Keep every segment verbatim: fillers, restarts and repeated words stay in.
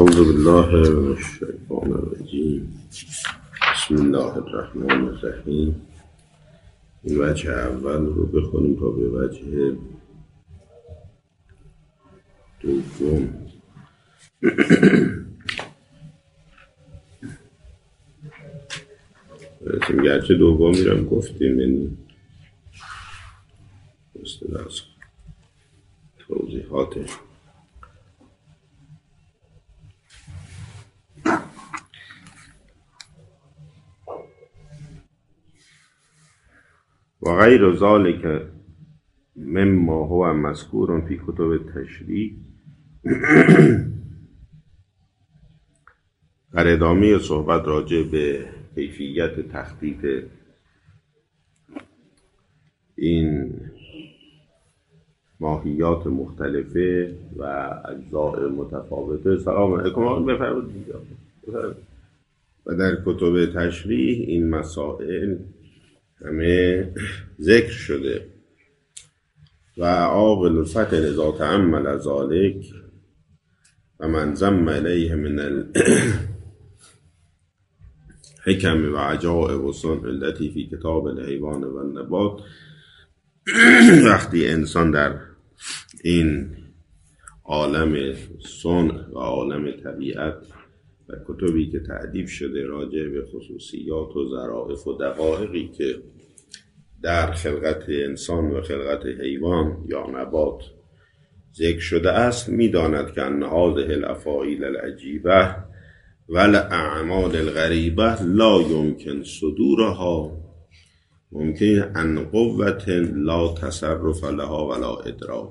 اعوذ بالله من الشیطان الرجیم. بسم الله الرحمن الرحیم. این وجه اول رو بخونیم تا به وجه دوم. برسیم گرچه دومی رو هم گفتیم، یعنی اصطلاح توضیحات و غیر ذالک مما هو مذکور فی کتب تشریع. در ادامه صحبت راجع به کیفیت تخفیف این ماهیات مختلفه و اجزاء متفاوته. سلام علیکم. بفرمایید. و در کتب تشریع این مسائل همه ذکر شده. و عاقل الفتن اذا تأمل ذلك و من ضم الیه من الحکم و عجائب و صنع التي فی کتاب الحیوان و النبات. وقتی انسان در این عالم صنع و عالم طبیعت و کتبی که تعریف شده راجع به خصوصیات و ظرافت و دقایقی که در خلقت انسان و خلقت حیوان یا نبات ذکر شده است، می‌داند که ان هذه الافاعیل العجیبه و الاعمال الغریبه لا یمکن صدورها ممکن ان قوة لا تصرف لها ولا ادراک.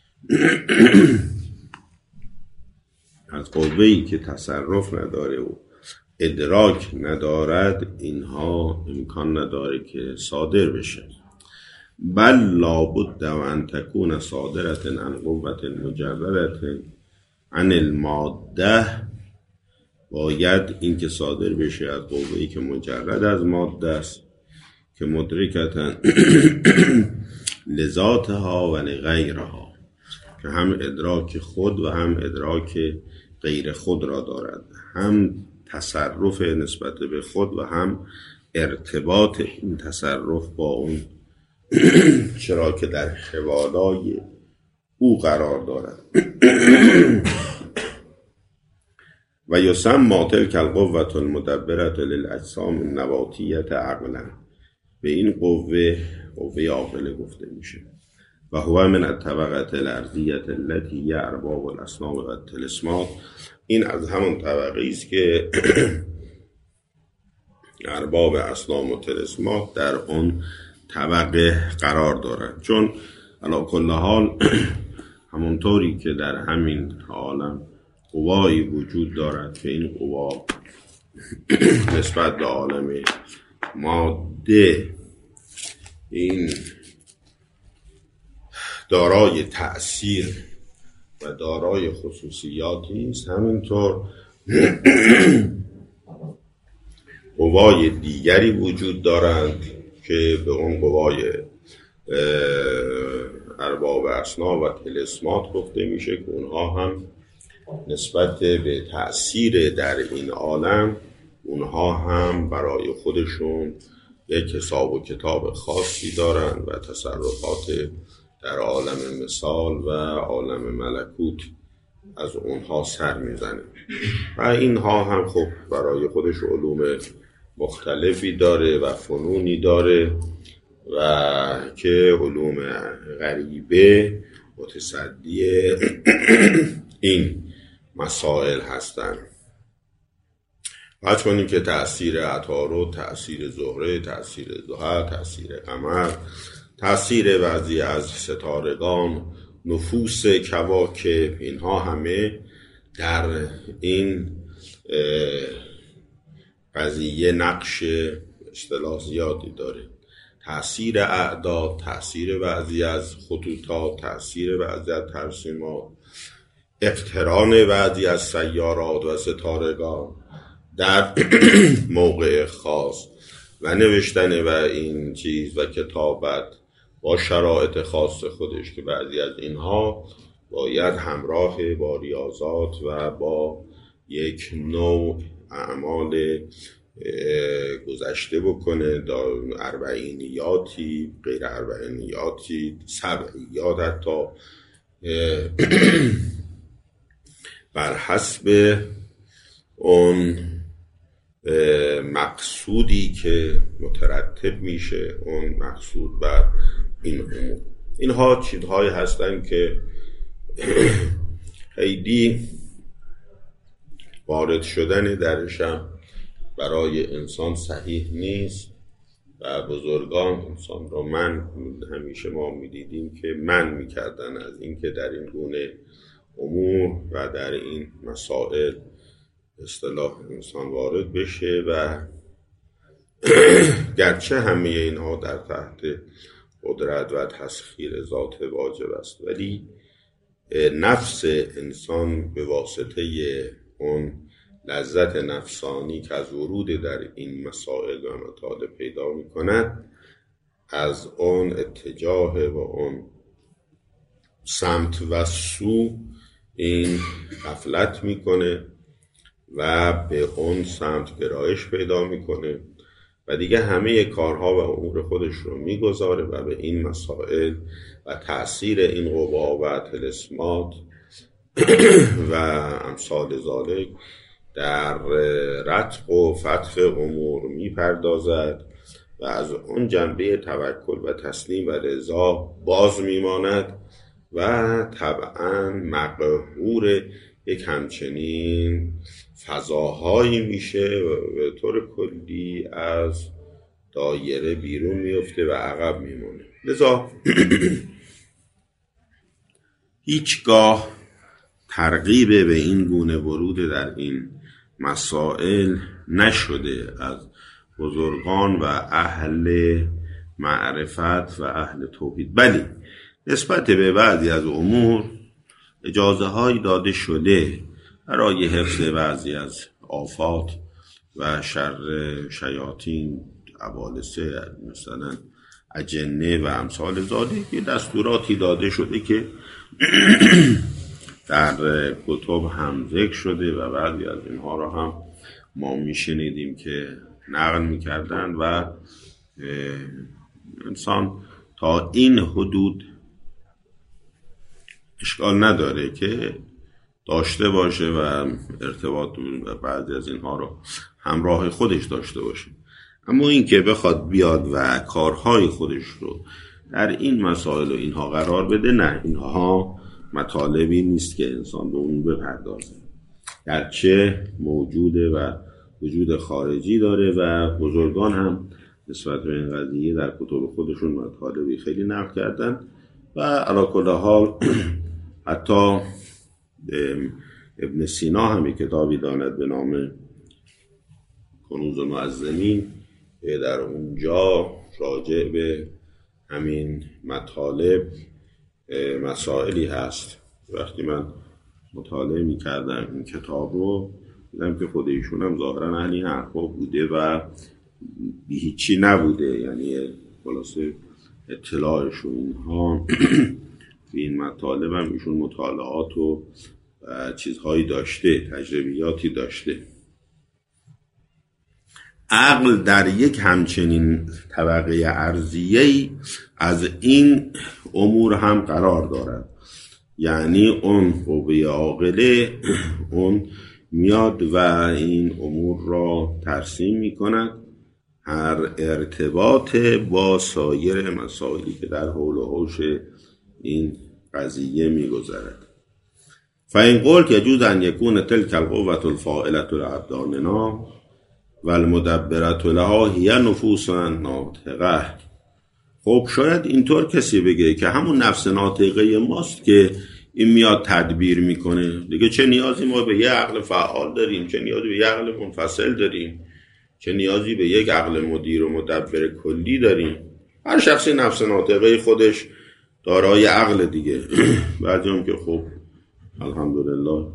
از قوه‌ای که تصرف نداره و ادراک ندارد اینها امکان نداره که صادر بشه. بل لابد و ان تکون صادرة عن قوة مجردة عن الماده. باید این که صادر بشه از قوه‌ای که مجرد از ماده است، که مدرکتن لذاتها و لغیرها، که هم ادراک خود و هم ادراک غیر خود را دارد، هم تصرف نسبت به خود و هم ارتباط این تصرف با اون چرا که در حوالای او قرار دارد. و یسمى تلک القوة المدبرة للاجسام النباتیة عقلا. به این قوه قوه عاقله گفته میشه. و هو من الطبقة الارضیة التي هي ارباب الاصنام و الطلسمات. این از همون طبقه است که ارباب اصنام و طلسمات در اون طبقه قرار دارند. چون علی کل حال همونطوری که در همین عالم قوایی وجود دارد که این قوا نسبت به عالم ماده این دارای تأثیر و دارای خصوصیاتی است، همینطور قوای دیگری وجود دارند که به اون قوای ارباب اصنام و طلسمات گفته میشه، که اونها هم نسبت به تأثیر در این عالم اونها هم برای خودشون یک حساب و کتاب خاصی دارند و تصرفات در عالم مثال و عالم ملکوت از اونها سر میزنه. و اینها هم خب برای خودش علوم مختلفی داره و فنونی داره و که علوم غریبه متصدی این مسائل هستند. فرض کنیم که تأثیر عطارد، تأثیر زهره، تأثیر ضحی، تأثیر قمر، تأثیر بعضی از ستارگان، نفوس کواکب، اینها همه در این قضیه نقش اصطلاح زیادی داره. تأثیر اعداد، تأثیر بعضی از خطوطات، تأثیر بعضی از ترسیمات، اقتران بعضی از سیارات و ستارگان در موقع خاص و نوشتن و این چیز و کتابت با شرایط خاص خودش، که بعضی از اینها باید همراه با ریاضات و با یک نوع اعمال گذشته بکنه، اربعینیاتی، غیر اربعینیاتی، سبعیات، حتی بر حسب اون مقصودی که مترتب میشه، اون مقصود بر این امور. اینها چیزهایی هستن که خیلی وارد شدن درشم برای انسان صحیح نیست و بزرگان انسان را من همیشه ما میدیدیم که من میکردن از این که در این گونه امور و در این مسائل اصطلاح انسان وارد بشه و گرچه همه اینها در تحت قدرت و تسخیر ذات واجب است، ولی نفس انسان به واسطه اون لذت نفسانی که از ورود در این مسائل و مطالب پیدا می کند از اون اتجاه و اون سمت و سو این غفلت میکنه و به اون سمت گرایش پیدا میکنه و دیگه همه کارها و امور خودش رو میگذاره و به این مسائل و تأثیر این قوا و طلسمات و امثال ذالک در رتق و فتح امور میپردازد و از اون جنبه توکل و تسلیم و رضا باز میماند و طبعا مقهور یک همچنین فضاهایی میشه و به طور کلی از دایره بیرون میفته و عقب میمونه. لذا هیچگاه ترغیب به این گونه ورود در این مسائل نشده از بزرگان و اهل معرفت و اهل توحید، بلی نسبت به بعضی از امور اجازه هایی داده شده برای حفظ بعضی از آفات و شر شیاطین، عبالسه، مثلا اجنه و امثال ذالک. دستوراتی داده شده که در کتب هم ذکر شده و بعضی از اینها را هم ما میشنیدیم که نقل میکردن و انسان تا این حدود اشکال نداره که داشته باشه و ارتباط و بعضی از اینها رو همراه خودش داشته باشه، اما این که بخواد بیاد و کارهای خودش رو در این مسائل و اینها قرار بده، نه، اینها مطالبی نیست که انسان به اون بپردازه، گرچه موجوده و وجود خارجی داره و بزرگان هم نسبت به این قضیه در کتب خودشون مطالبی خیلی نقل کردن و علی کل حال حتی ابن سینا هم کتابی داند به نام کنوز المعظمین، در اونجا راجع به همین مطالب مسائلی هست. وقتی من مطالعه می کردم این کتاب رو دیدم که خود ایشون هم ظاهرا اهل این حرفا بوده و بی هیچی نبوده، یعنی خلاصه اطلاعش و اینها به این مطالب هم ایشون مطالعات و چیزهایی داشته، تجربیاتی داشته. عقل در یک همچنین طبقه ارضیه‌ای از این امور هم قرار دارد، یعنی اون قوه عاقله اون میاد و این امور را ترسیم می کند، هر ارتباط با سایر مسائلی که در حول و حوش این قضیه می گذرد. فإن قلت يجوز أن يكون تلك القوة الفاعلة لأبداننا والمدبرة لها هي نفوس ناطقة. خب شاید اینطور کسی بگه که همون نفس ناطقه ماست که این میاد تدبیر میکنه دیگه، چه نیازی ما به یه عقل فعال داریم، چه نیازی به یه عقل منفصل داریم، چه نیازی به یک عقل مدیر و مدبر کلی داریم. هر شخصی نفس ناطقه خودش دارای عقل دیگه. بعضی هم که خب الحمدلله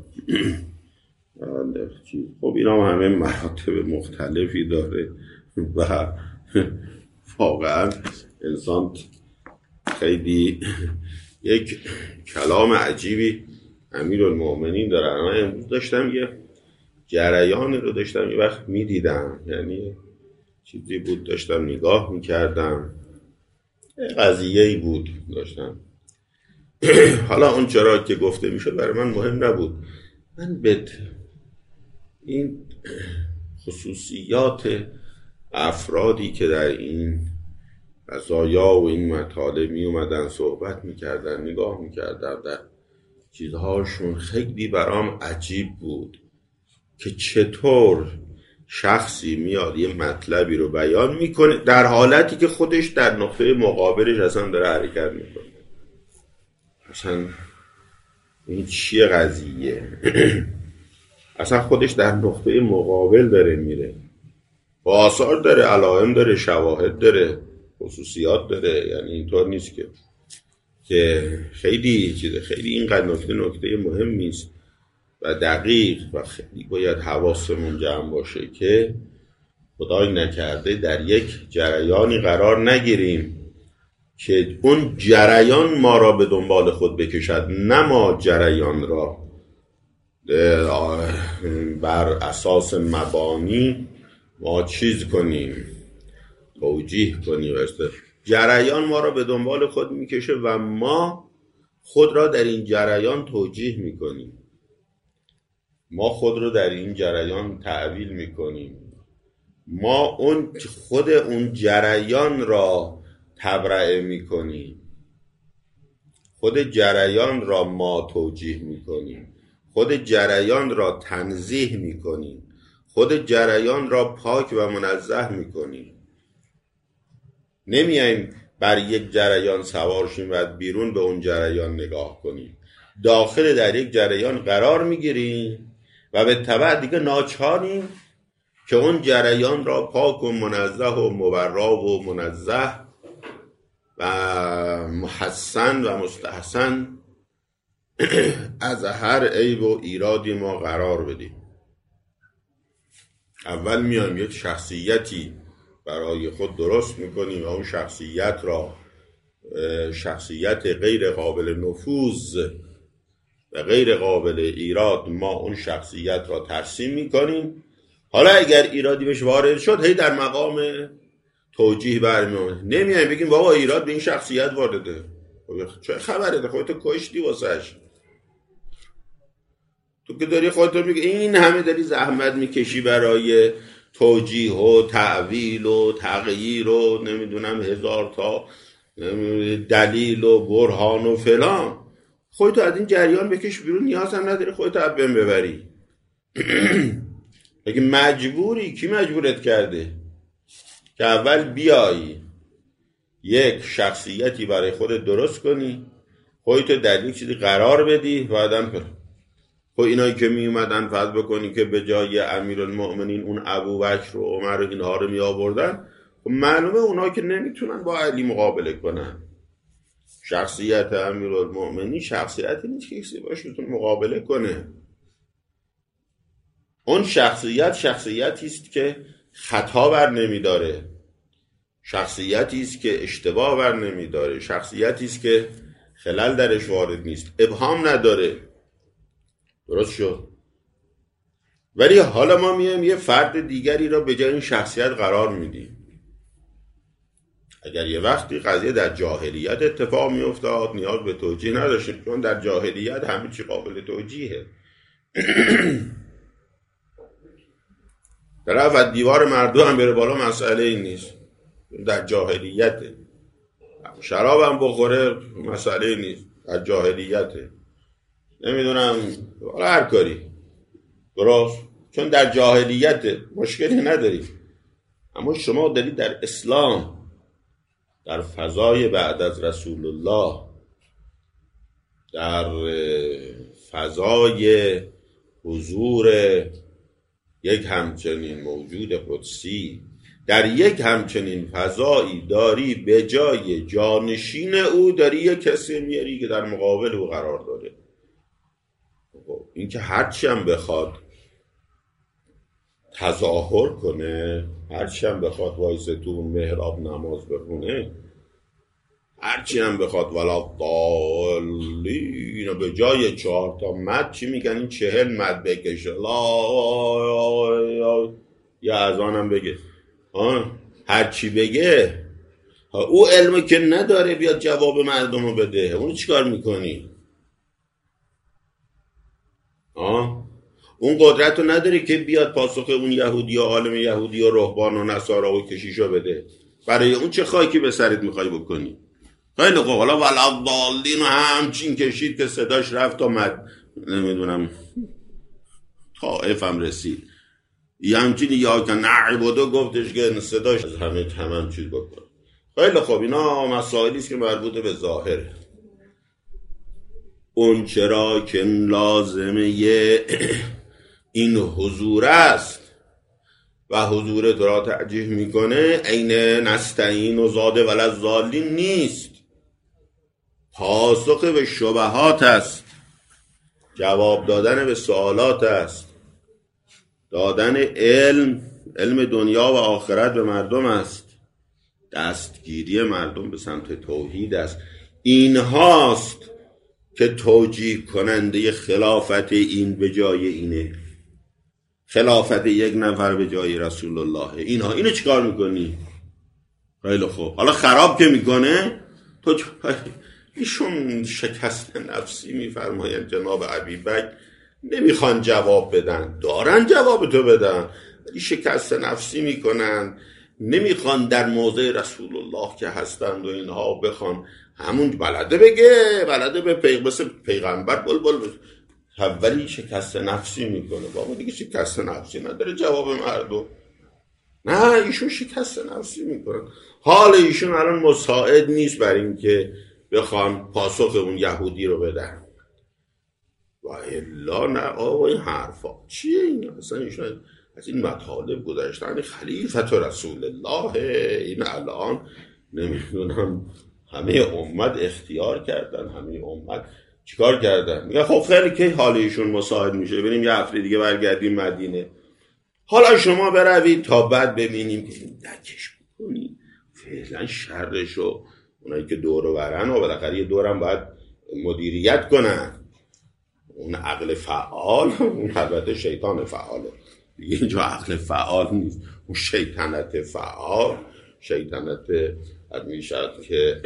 خب اینا همه مراتب مختلفی داره و واقعا انسان خیلی یک کلام عجیبی امیرالمومنین داره. من امروز داشتم یه جریانی رو داشتم یه وقت میدیدم، یعنی چیزی بود داشتم نگاه میکردم، قضیه‌ای بود داشتم. حالا اون چرا که گفته میشد برای من مهم نبود. من به این خصوصیات افرادی که در این قضایا و این مطالب می اومدن صحبت میکردن نگاه میکردم، در چیزهاشون خیلی برام عجیب بود که چطور شخصی میاد یه مطلبی رو بیان میکنه در حالتی که خودش در نقطه مقابلش اصلا داره حرکت میکنه. اصلا این چیه قضیه؟ اصلا خودش در نقطه مقابل داره میره، با آثار داره، علائم داره، شواهد داره، خصوصیات داره. یعنی اینطور نیست که که خیلی چیزه. خیلی اینقدر نکته نکته مهمی است و دقیق و خیلی باید حواسمون جمع باشه که خدای نکرده در یک جریانی قرار نگیریم که اون جریان ما را به دنبال خود بکشد، نه ما جریان را بر اساس مبانی ما چیز کنیم، توجیه کنیم. جریان ما را به دنبال خود میکشه و ما خود را در این جریان توجیه میکنیم، ما خود را در این جریان تعویل میکنیم، ما اون خود اون جریان را تبرئه میکنیم، خود جریان را ما توجیه میکنیم، خود جریان را تنزیه میکنیم، خود جریان را پاک و منزه میکنیم. نمیاییم بر یک جریان سوار شیم و بیرون به اون جریان نگاه کنیم، داخل در یک جریان قرار میگیریم و به تبع دیگه ناچاریم که اون جریان را پاک و منزه و مبرا و منزه و محسن و مستحسن از هر عیب و ایرادی ما قرار بدیم. اول میایم یک شخصیتی برای خود درست میکنیم و اون شخصیت را شخصیت غیر قابل نفوذ و غیر قابل ایراد ما اون شخصیت را ترسیم میکنیم. حالا اگر ایرادی بهش وارد شد هی در مقام توجیه برمی‌آمد. نمیایم بگیم بابا ایراد به این شخصیت وارده، چه خبره؟ خودت کشتی واسش، تو که داری خودت میگی این همه داری زحمت میکشی برای توجیه و تعویل و تغییر و نمیدونم هزار تا دلیل و برهان و فلان، خودتو از این جریان بکش بیرون، نیاز هم نداری خودتو از بین ببری. اگه مجبوری، کی مجبورت کرده که اول بیایی یک شخصیتی برای خودت درست کنی، خودتو در یک چیزی قرار بدی، بعدم پر خب اینایی که می اومدن فرض بکنی که به جای امیرالمؤمنین اون ابوبکر و عمر و اینها رو می آوردن، خب معلومه اونها که نمیتونن با علی مقابله کنن. شخصیت امیرالمؤمنین شخصیتی نیست که کسی باشه بتونه مقابله کنه. اون شخصیت شخصیتی است که خطا بر نمیداره، شخصیتی است که اشتباه بر نمیداره، شخصیتی است که خلل درش وارد نیست، ابهام نداره. درست شد؟ ولی حالا ما میایم یه فرد دیگری را به جای این شخصیت قرار میدیم. اگر یه وقتی قضیه در جاهلیت اتفاق میافتاد نیاز به توجیه نداشتیم، چون در جاهلیت همه چی قابل توجیهه. طرف از دیوار مردم هم بره بالا مسئله این نیست، در جاهلیته. شراب هم بخوره مسئله نیست، در جاهلیته. نمیدونم هر کاری درست، چون در جاهلیت مشکلی نداری. اما شما دارید در اسلام، در فضای بعد از رسول الله، در فضای حضور یک همچنین موجود قدسی، در یک همچنین فضایی داری به جای جانشین او داری یک کسی میاری که در مقابل او قرار داره. این که هرچی هم بخواد تظاهر کنه، هرچی هم بخواد وایسه تو اون محراب نماز بخونه، هرچی هم بخواد ولا الضالین به جای چهار تا مد چی میگن؟ این چهل مد بکشه یا اذانم بگه هر چی بگه. او علمه که نداره بیاد جواب مردم رو بده، اونو چیکار میکنی؟ آه اون قدرت رو نداره که بیاد پاسخ اون یهودی و عالم یهودی و رهبان و نصارا و کشیشو بده. برای اون چه خاکی به سرت میخوای بکنی؟ خیلی خوب، حالا ولا ضالین همچین کشید که صداش رفت آمد، نمیدونم طائفم رسید، یه همچین یا که نعبدو گفتش که صداش از همه تمام چیز بکن. خیلی خوب، اینا مسائلی است که مربوط به ظاهره. اون چرا که لازمه این حضور است و حضور تو را ترجیح میکنه، عین نستعین و زاده ولا ضالین نیست، پاسخ به شبهات است، جواب دادن به سوالات است، دادن علم علم دنیا و آخرت به مردم است، دستگیری مردم به سمت توحید است. این هاست که توجیه کننده خلافت این به جای اینه، خلافت یک نفر به جای رسول الله. اینها اینو چیکار میکنی؟ خیلی خوب، حالا خراب که میکنه تو چ... ایشون شکست نفسی میفرماین جناب ابیبکر، نمیخوان جواب بدن، دارن جواب تو بدن، ولی شکست نفسی میکنن، نمیخوان در موضع رسول الله که هستند و اینها بخوان همون بلده بگه، بلده به پیغمبر پیغمبر بل بل اولی شکست نفسی میکنه. بابا دیگه شکست نفسی نداره جواب مردم، نه ایشون شکست نفسی میکنه. حال ایشون الان مساعد نیست بر این که بخوان پاسخ اون یهودی رو بدن و الا نه. آقا این حرفا چیه این؟ اصلا ایشون از این مطالب گذاشتن خلیفت رسول الله، این الان نمیدونم همه امت اختیار کردن، همه امت چیکار کردن؟ میگه خب خیلی که حال ایشون مساعد میشه، بریم یه هفته دیگه برگردیم مدینه، حالا شما بروید تا بعد ببینیم که این دکش بکنی فعلا شرشو. اونایی که دور و برن و بالاخره یه دورم باید مدیریت کنن، اون عقل فعال، اون البته شیطان فعاله دیگه، اینجا عقل فعال نیست، اون شیطنت فعال، شیطنت میشد که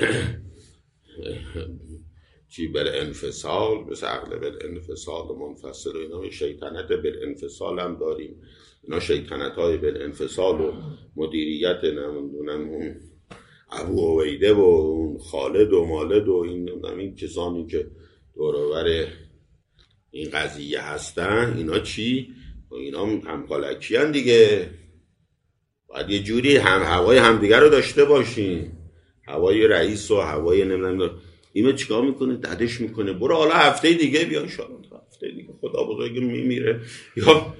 چی بر انفصال، مثل عقل بر انفصال و منفصل و اینا، شیطنت بر انفصال هم داریم. اینا شیطنت های بر انفصال و مدیریت نمیدونم اون ابو عبیده و اون خالد و مالد و این این کسانی که دورور این قضیه هستن، اینا چی؟ اینا همکالکی هن دیگه، باید یه جوری هم هوای همدیگر رو داشته باشین، هوای رئیس و هوای نمیدونم اینو چیکار میکنه؟ ددش میکنه برو حالا هفته دیگه بیا، انشاءالله هفته دیگه خدا بزرگ میمیره، یا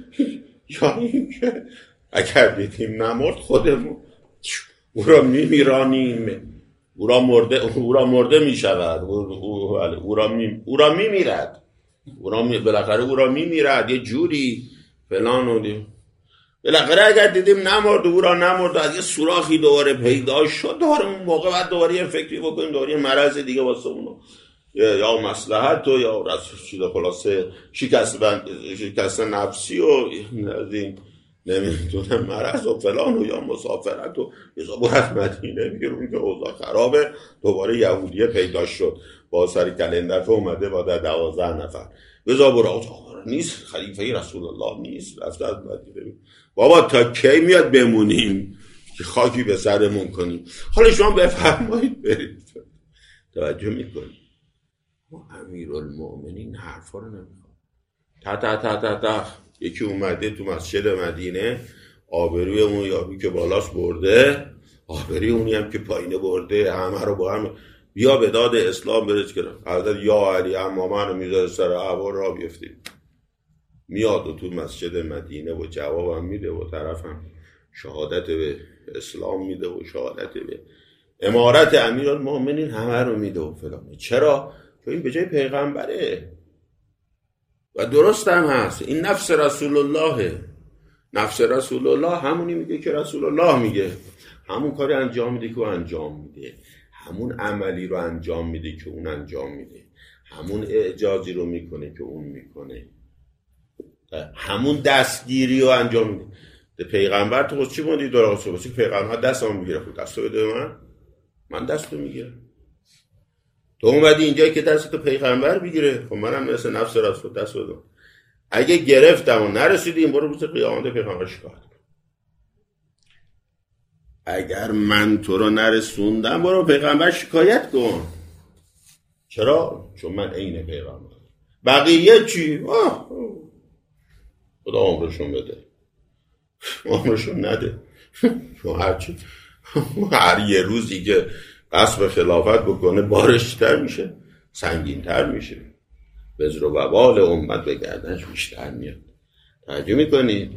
یا اینکه اگر دیدیم نمرد خودمون او را میمیرانیم، او را مرده او را مرده میشود، او را می او را میمیرد، او را می بالاخره او را میمیرد یه جوری فلان و دی. بالاخره اگر دیدیم نمرد، او را نمرد، از یه سوراخی دوباره پیدا شد، دوباره اون موقع بعد دوباره یه فکری بکنیم، دوباره یه مرض دیگه واسه اونو یا مصلحت و یا رسول چیز خلاصه شکست بند شکست نفسی و از این نمیدونم مرض و فلان و یا مسافرت و یزا برد مدینه بیرون که اوضاع خرابه، دوباره یهودیه پیدا شد با سری کلندر اومده با در دوازده نفر، بزا برا نیست، خلیفه رسول الله نیست، رفته از مدینه. بابا تا کی میاد بمونیم که خاکی به سرمون کنیم؟ حالا شما بفرمایید برید. توجه میکنید ما امیرالمؤمنین حرفا رو نمیخوام. تا تا تا تا تا یکی اومده تو مسجد مدینه، آبروی اون یارو که بالاست برده، آبروی اونی هم که پایینه برده، همه رو با هم بیا به داد اسلام برس که حضرت یا علی امامه رو میذاره سر عبا را بیفتیم. میاد و تو مسجد مدینه و جواب هم میده و طرف هم شهادت به اسلام میده و شهادت به امارت امیرالمؤمنین همه رو میده و فلان. چرا؟ چون این به جای پیغمبره و درست هم هست، این نفس رسول الله، نفس رسول الله همونی میگه که رسول الله میگه، همون کاری انجام میده که انجام میده، همون عملی رو انجام میده که اون انجام میده، همون اعجازی رو میکنه که اون میکنه، همون دستگیری رو انجام میده. ده پیغمبر تو چی موندی داره آسو باشه؟ پیغمبر دستم میگیره، خود دستو بده من، من دستو میگیرم. تو اومدی اینجا که دستو پیغمبر بگیره، خب منم مثل نفس رسول دست بدم. اگه گرفتم و نرسیدیم برو روز قیامت پیغمبر شکایت کن. اگر من تو رو نرسوندم برو پیغمبر شکایت کن. چرا؟ چون من عین پیغمبر. بقیه چی؟ آه. خدا عمرشون بده، عمرشون نده. چون هرچی هر یه روزی که قصب خلافت بکنه بارش تر میشه، سنگین تر میشه، وزر و وبال امت به گردنش بیشتر میاد. توجه میکنید؟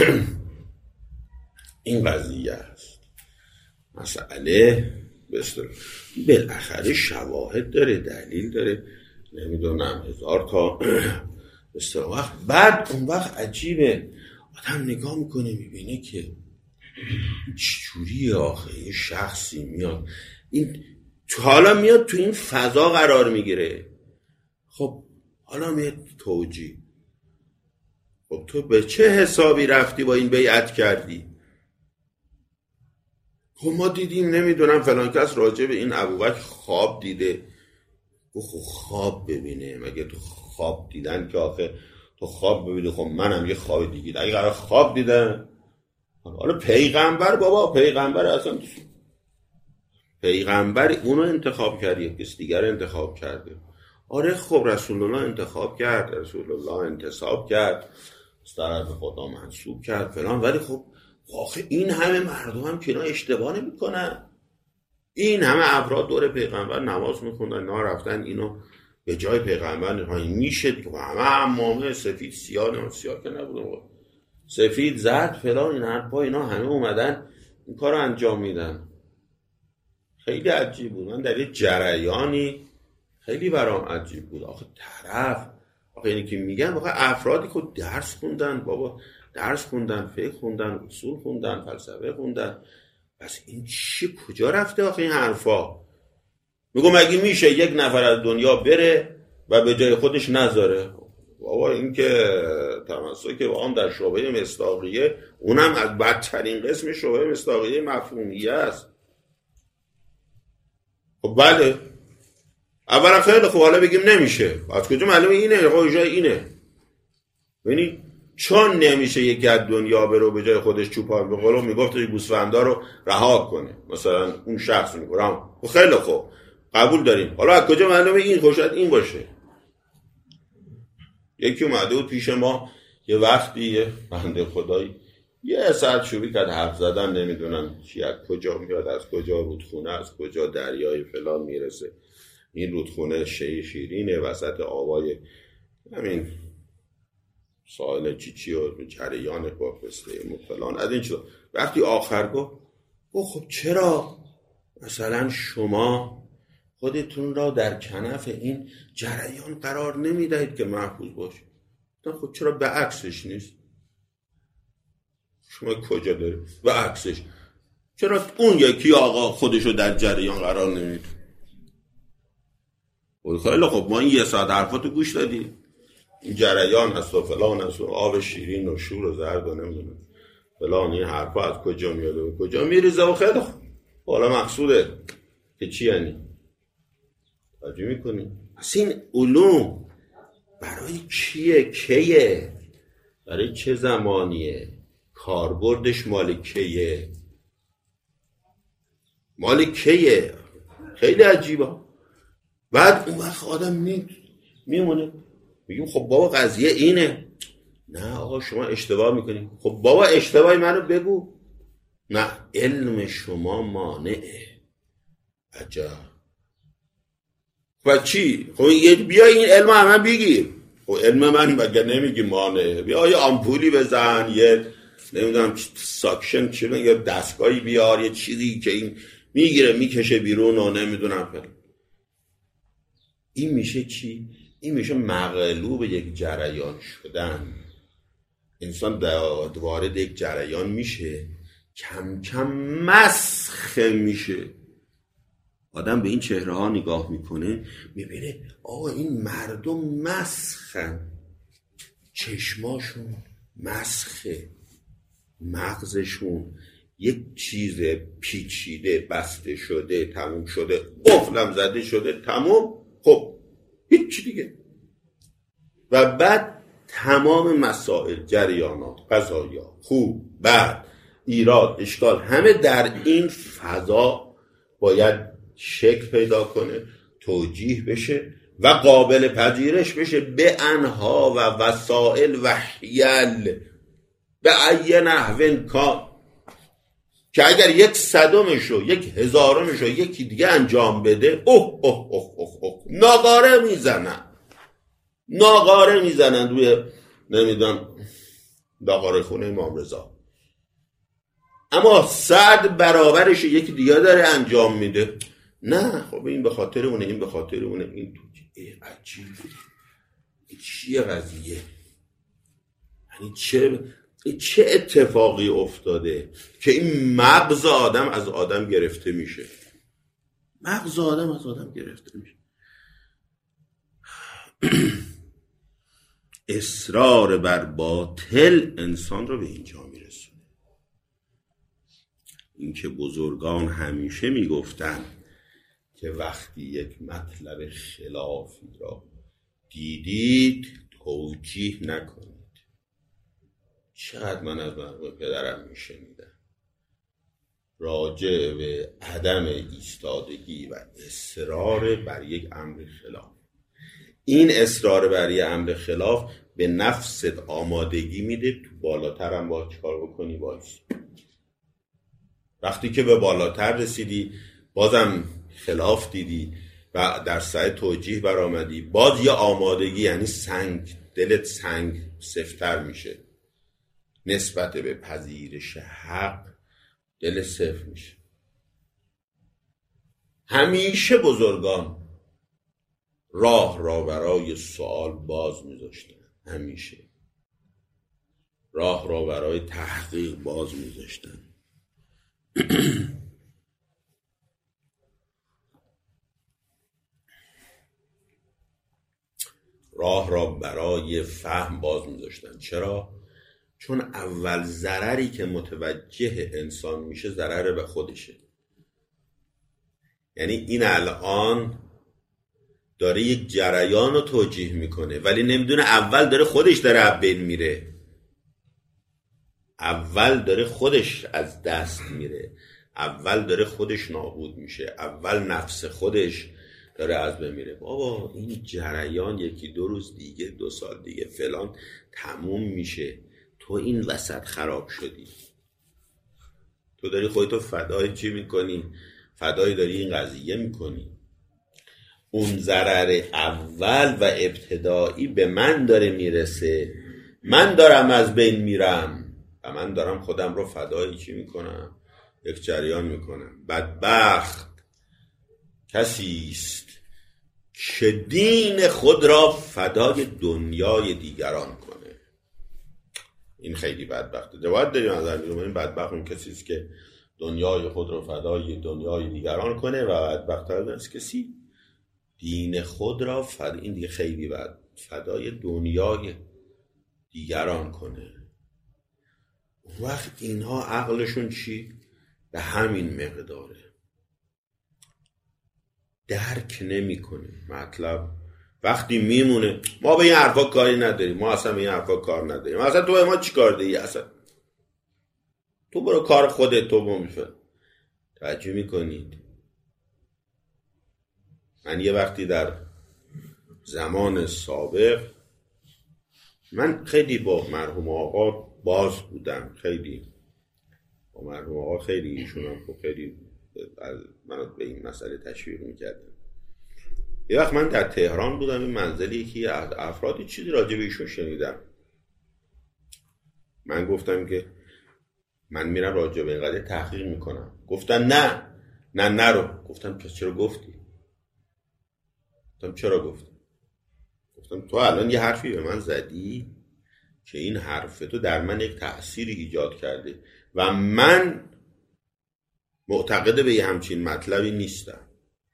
این قضیه است. مسئله بستر بالاخره شواهد داره، دلیل داره، نمیدونم هزار تا بستر وقت. بعد اون وقت عجیبه، آدم نگاه میکنه میبینه که چجوریه آخه یه شخصی میاد این حالا میاد تو این فضا قرار میگیره. خب حالا میاد توجیه، خب تو به چه حسابی رفتی با این بیعت کردی؟ خب ما دیدیم نمیدونم فلان کس راجع به این ابوبکر خواب دیده. خب خواب ببینه، مگه تو خواب دیدن که آخه تو خواب ببینی؟ خب منم یه خواب دیگه اگه قرار خواب دیدن. حالا پیغمبر بابا، پیغمبر اصلا پیغمبر اونو انتخاب کرده، کسی دیگر انتخاب کرده. آره خب رسول الله انتخاب کرد، رسول الله انتصاب کرد، از طرف خدا منصوب کرد فلان، ولی خب آخه این همه مردم هم که اینا اشتباه نمی کنن، این همه افراد دور پیغمبر نماز میخوندن، اینا رفتن اینو به جای پیغمبر میشه دیگه، همه عمامه سفید سیاه، نه سیاه که نبودن، سفید زرد فلان، این حرفا اینا همه اومدن این کارو انجام میدن. خیلی عجیب بود. من در یه جریانی خیلی برام عجیب بود. آخه طرف آخه اینی که میگن آخه افرادی که درس خوندن، بابا درس خوندن، فقه خوندن، اصول خوندن، فلسفه خوندن، پس این چی کجا رفته آخه این حرفا؟ میگم مگه میشه یک نفر از دنیا بره و به جای خودش نذاره؟ بابا این که تمسک با آن در شعبه مصداقیه، اونم از بدترین قسم شعبه مصداقیه مفهومیه است. خب بله، اولا خیلی خوب، حالا بگیم نمیشه، از کجا معلومه اینه؟ خب جای اینه، ببینید چون نمیشه یکی از دنیا بره به جای خودش چوپان به قولو میگفت گوسفندا رو رها کنه، مثلا اون شخص میگه خب خیلی خوب قبول داریم، حالا از کجا معلومه این خوشت این باشه؟ یکی اومده بود پیش ما یه وقتی، یه بنده خدایی یه ساعت شروع کرد حرف زدن، نمیدونم چی از کجا میاد، از کجا رودخونه، از کجا دریای فلان میرسه، این رودخونه شی شیرینه وسط آبای همین ساحل چیچی و جریان پاکسته فلان از این چیزا. وقتی آخر گفت خب چرا مثلا شما خودتون را در کنف این جریان قرار نمیدهید که محفوظ باشه؟ خب چرا به عکسش نیست؟ شما کجا دارید؟ به عکسش چرا اون یکی آقا خودشو در جریان قرار نمیده؟ خیلی خب ما این یه ساعت حرفاتو گوش دادیم، این جریان هست و فلان هست و آب شیرین و شور و زرد و نمیدونم فلان، این حرفا از کجا میاد و کجا میریزه و خیلی خب حالا مقصوده که چی یعنی؟ توجه میکنی؟ پس این علوم برای کیه؟ کیه؟ برای چه زمانیه؟ کاربردش مال کیه؟ مال کیه؟ خیلی عجیبه. بعد اون وقت آدم می میمونه میگیم خب بابا قضیه اینه. نه آقا شما اشتباه میکنید. خب بابا اشتباهی منو بگو. نه علم شما مانعه. عجب. و چی؟ خب بیا این علم همه بگیر. خب علم من مگه نمیگی مانعه؟ بیا یه آمپولی بزن، یه نمیدونم ساکشن چی، یه دستگاهی بیار، یه چیزی که این میگیره میکشه بیرون و نمیدونم فلان. این میشه چی؟ این میشه مغلوب یک جریان شدن. انسان وارد یک جریان میشه، کم کم مسخ میشه. آدم به این چهره ها نگاه میکنه میبینه آقا این مردم مسخن، چشماشون مسخه، مغزشون یک چیز پیچیده بسته شده، تموم شده، قفلم زده شده، تموم، خب هیچ دیگه. و بعد تمام مسائل، جریانات، قضایا، خوب، بد، ایراد، اشکال، همه در این فضا باید شکل پیدا کنه، توجیه بشه و قابل پذیرش بشه به انها و وسائل و حیل به ای نحو کان، که اگر یک صدمشو، یک هزارمشو یکی دیگه انجام بده، اوه اوه اوه اوه اوه ناقاره میزنن ناقاره میزنن روی نمیدونم داغاره خونه امام رضا. اما صد برابرش یکی دیگه داره انجام میده، نه خب این به خاطر اونه، این به خاطر اونه، این تو عجیبه، این چیه قضیه؟ یعنی چه چه اتفاقی افتاده که این مغز آدم از آدم گرفته میشه؟ مغز آدم از آدم گرفته میشه. اصرار بر باطل انسان رو به اینجا میرسونه. این که بزرگان همیشه میگفتن که وقتی یک مطلب خلافی را دیدید توجیه نکنید. چقدر من از مرحوم پدرم میشنیدم راجع به عدم ایستادگی و اصرار بر یک امر خلاف. این اصرار بر یک امر خلاف به نفست آمادگی میده تو بالاتر هم باید چکار بکنی بایستی. وقتی که به بالاتر رسیدی بازم خلاف دیدی و در سعی توجیه برآمدی، باز یه آمادگی، یعنی سنگ، دلت سنگ سفتر میشه نسبت به پذیرش حق، دل سفت میشه. همیشه بزرگان راه را برای سوال باز میذاشتن، همیشه راه را برای تحقیق باز میذاشتن. راه را برای فهم باز میذاشتن. چرا؟ چون اول ضرری که متوجه انسان میشه ضرر به خودشه. یعنی این الان داره یک جریان رو توجیه میکنه ولی نمیدونه اول داره خودش داره از بین میره، اول داره خودش از دست میره، اول داره خودش نابود میشه، اول نفس خودش داره از بین میره. بابا این جریان یکی دو روز دیگه، دو سال دیگه فلان تموم میشه، تو این وسط خراب شدی. تو داری خودتو فدای چی میکنی؟ فدای داری این قضیه میکنی. اون ضرر اول و ابتدایی به من داره میرسه، من دارم از بین میرم و من دارم خودم رو فدای چی میکنم؟ یک جریان میکنم. بدبخت کسی است که دین خود را فدای دنیای دیگران کنه. این خیلی بدبخته. جواب داریم از این بدبخت اون کسی است که دنیای خود را فدای دنیای دیگران کنه و بدبخت‌تر از کسی دین خود را فدای، این دیگه خیلی بد، فدای دنیای دیگران کنه. وقت اینها عقلشون چی؟ به همین مقداره. درک نمی کنه مطلب. وقتی میمونه ما به این حرفا کاری نداریم، ما اصلا به این حرفا کار نداریم، اصلا تو به ما چی کار داری؟ اصلا تو برو کار خودت، تو بمیفه. توجه میکنید؟ من یه وقتی در زمان سابق من خیلی با مرحوم آقا باز بودم، خیلی با مرحوم آقا خیلی ایشون هم خیلی منو به این مسئله تشویق میکردم. یه وقت من در تهران بودم، این منزلی که از افرادی چیزی راجع به ایشون شنیدم. من گفتم که من میرم راجع به این قضیه تحقیق میکنم. گفتن نه نه نرو. گفتم پس چرا گفتی؟ گفتم چرا گفتی؟ گفتم تو الان یه حرفی به من زدی که این حرف تو در من یک تأثیری ایجاد کرده و من معتقد به یه همچین مطلبی نیستم.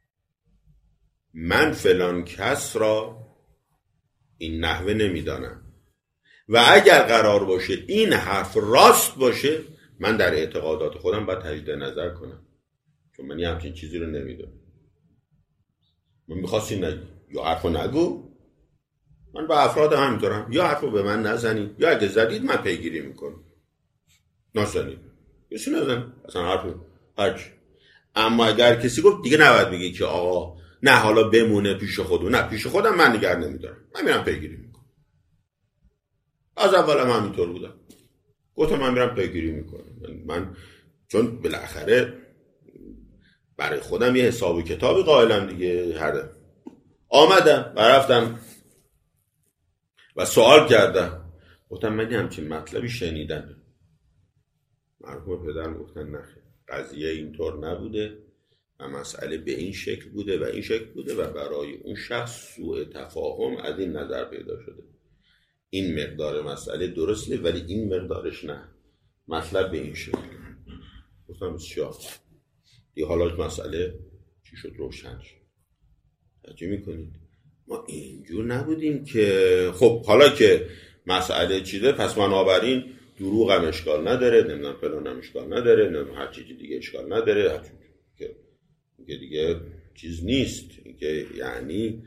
من فلان کس را این نحوه نمیدانم و اگر قرار باشه این حرف راست باشه من در اعتقادات خودم باید تجدید نظر کنم، چون من یه همچین چیزی رو نمیدونم. من میخواستی نگی یا حرفو نگو، من با افراد همینطورم، یا حرفو به من نزنید یا اگه زدید من پیگیری میکنم، نزنید کسی نزن اصلا حرفو هرچی. اما اگر کسی گفت دیگه نباید بگی که آقا نه حالا بمونه پیش خودم، نه پیش خودم من نگه نمیدارم، من میرم پیگیری میکنم. از اولم همینطور بودم، گفتم من میرم پیگیری میکنم. من, من چون بالاخره برای خودم یه حساب و کتابی قائلم دیگه. هر آمدم و رفتم و سوال کردم، گفتم من همچین مطلبی شنیدم. مرحوم پدرم گفتن نخیر، قضیه اینطور نبوده و مسئله به این شکل بوده و این شکل بوده و برای اون شخص سوء تفاهم از این نظر پیدا شده. این مقدار مسئله درسته ولی این مقدارش نه، مطلب به این شکل. گفتم بسیار دیگه حالا مسئله چی شد؟ روشن شد. توجه میکنید ما اینجور نبودیم که خب حالا که مسئله چیده پس بنابراین دروغ هم اشکال نداره، نمیدونم فلان هم اشکال نداره، نمیدونم هر چیزی دیگه اشکال نداره، هر چیزی که دیگه, دیگه چیز نیست. که یعنی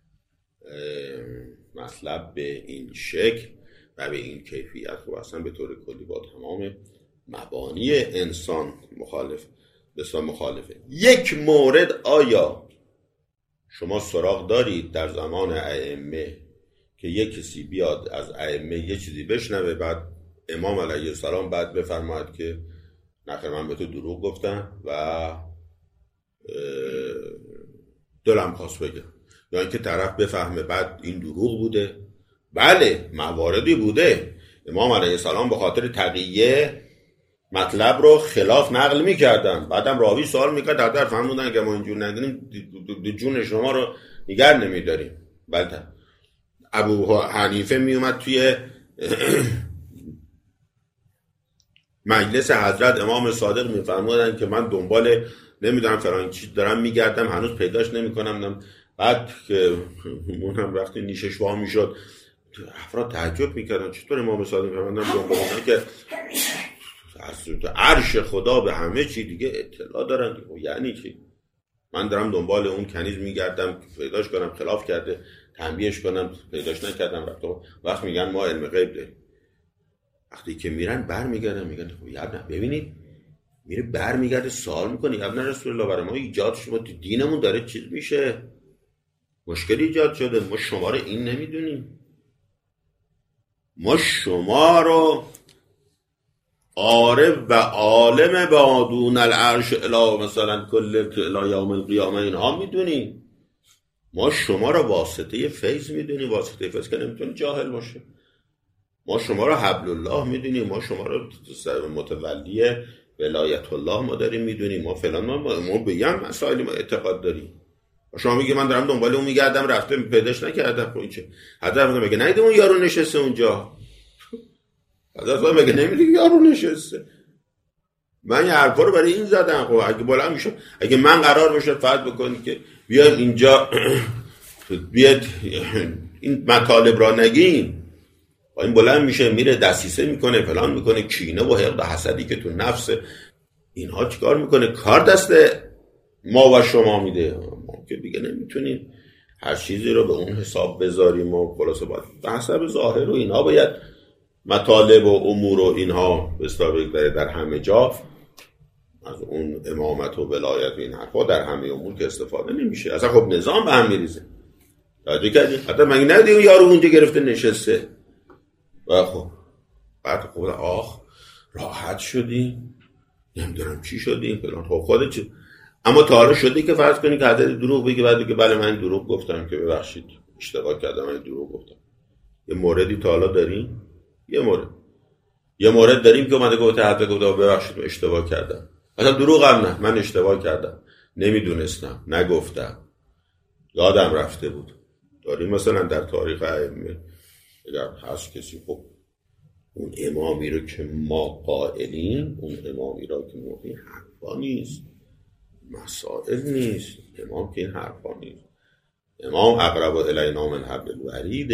مطلب به این شکل و به این کیفیت و اصلا به طور کلی با تمام مبانی انسان مخالف بسیار مخالفه. یک مورد آیا شما سراغ دارید در زمان ائمه که یک کسی بیاد از ائمه یه چیزی بشنوه بعد امام علیه السلام بعد بفرماید که نخیر من به تو دروغ گفتم و دلم خواست بگم، یا اینکه طرف بفهمه بعد این دروغ بوده؟ بله مواردی بوده. امام علیه السلام به خاطر تقیه مطلب رو خلاف نقل میکردن، بعدم راوی سوال میکرد در در فهموندن که ما اینجور نگیریم جون شما رو نگر نمیداریم. بله ابو حنیفه میومد توی مجلس حضرت امام صادق میفرمودن که من دنبال نمیدونم فلان چیز دارم میگردم هنوز پیداش نمیکنم. بعد که اونم وقتی نیشش وا میشد افراد تعجب میکردن چطور امام صادق میفرمودن دنبال اونها که از عرش خدا به همه چی دیگه اطلاع دارن. یعنی چی؟ من دارم دنبال اون کنیز میگردم پیداش کنم، خلاف کرده تنبیهش کنم پیداش نکردم. وقتی وقت میگن ما علم غیب داریم، وقتی که میرن بر میگردن میگن خب یابنا ببینید میره بر میگرده سوال میکنه یابنا رسول الله برای ما ایجاد شما دینمون داره چیز میشه، مشکلی ایجاد شده، ما شما رو این نمیدونیم، ما شما رو عارف و عالم با دون العرش الی مثلا کل الی یوم القیامه اینها میدونیم، ما شما رو واسطه فیض میدونیم، واسطه فیض که نمیتونه جاهل باشه، ما شما رو حبل الله میدونیم، ما شما رو متولی ولایت الله ما داریم میدونیم، ما فلان ما, ما به یه مسائل ما اعتقاد داریم. شما میگه من دارم دنبال اون میگردم رفته پیداش نکردم. خب این چه حضرت میگه نیدم اون یارو نشسته اونجا، حضرت میگه نمیدونی یارو نشسته. من یه حرفا رو برای این زدم. خب اگه بالا میشه اگه من قرار باشه فرض بکنید که بیایم اینجا بیاد این مطالب را نگیم، با این بلند میشه میره دسیسه میکنه فلان میکنه، کینه و حقد و حسدی که تو نفس اینها چیکار میکنه کار دست ما و شما میده. ما که دیگه نمیتونیم هر چیزی رو به اون حساب بذاریم و خلاصه باید به حسب ظاهر و اینها باید مطالب و امور و اینها به اصطلاح بگذاره در همه جا از اون امامت و ولایت و این حرفا در همه امور که استفاده نمیشه. اصلا خب نظام به هم میریزه. توجه کردی؟ حتی مگه ندیدی اون یارو اونجا گرفته نشسته و خب بعد خب آخ راحت شدیم نمیدونم چی شدیم فلان. خب خودت چی؟ اما تا حالا شده که فرض کنی که حضرت دروغ بگی بعد بگی بله من دروغ گفتم که ببخشید اشتباه کردم من دروغ گفتم. یه موردی تا حالا داریم؟ یه مورد یه مورد داریم که اومده گفته حضرت گفته ببخشید اشتباه کردم، اصلا دروغ هم نه، من اشتباه کردم نمیدونستم نگفتم یادم رفته بود. داریم مثلا در تاریخ ائمه اگر هست کسی خب اون امامی رو که ما قائلیم، اون امامی رو که ما این حرفا نیست مسائل نیست، امام که این حرفا نیست امام اقرب الینا من حبل الورید.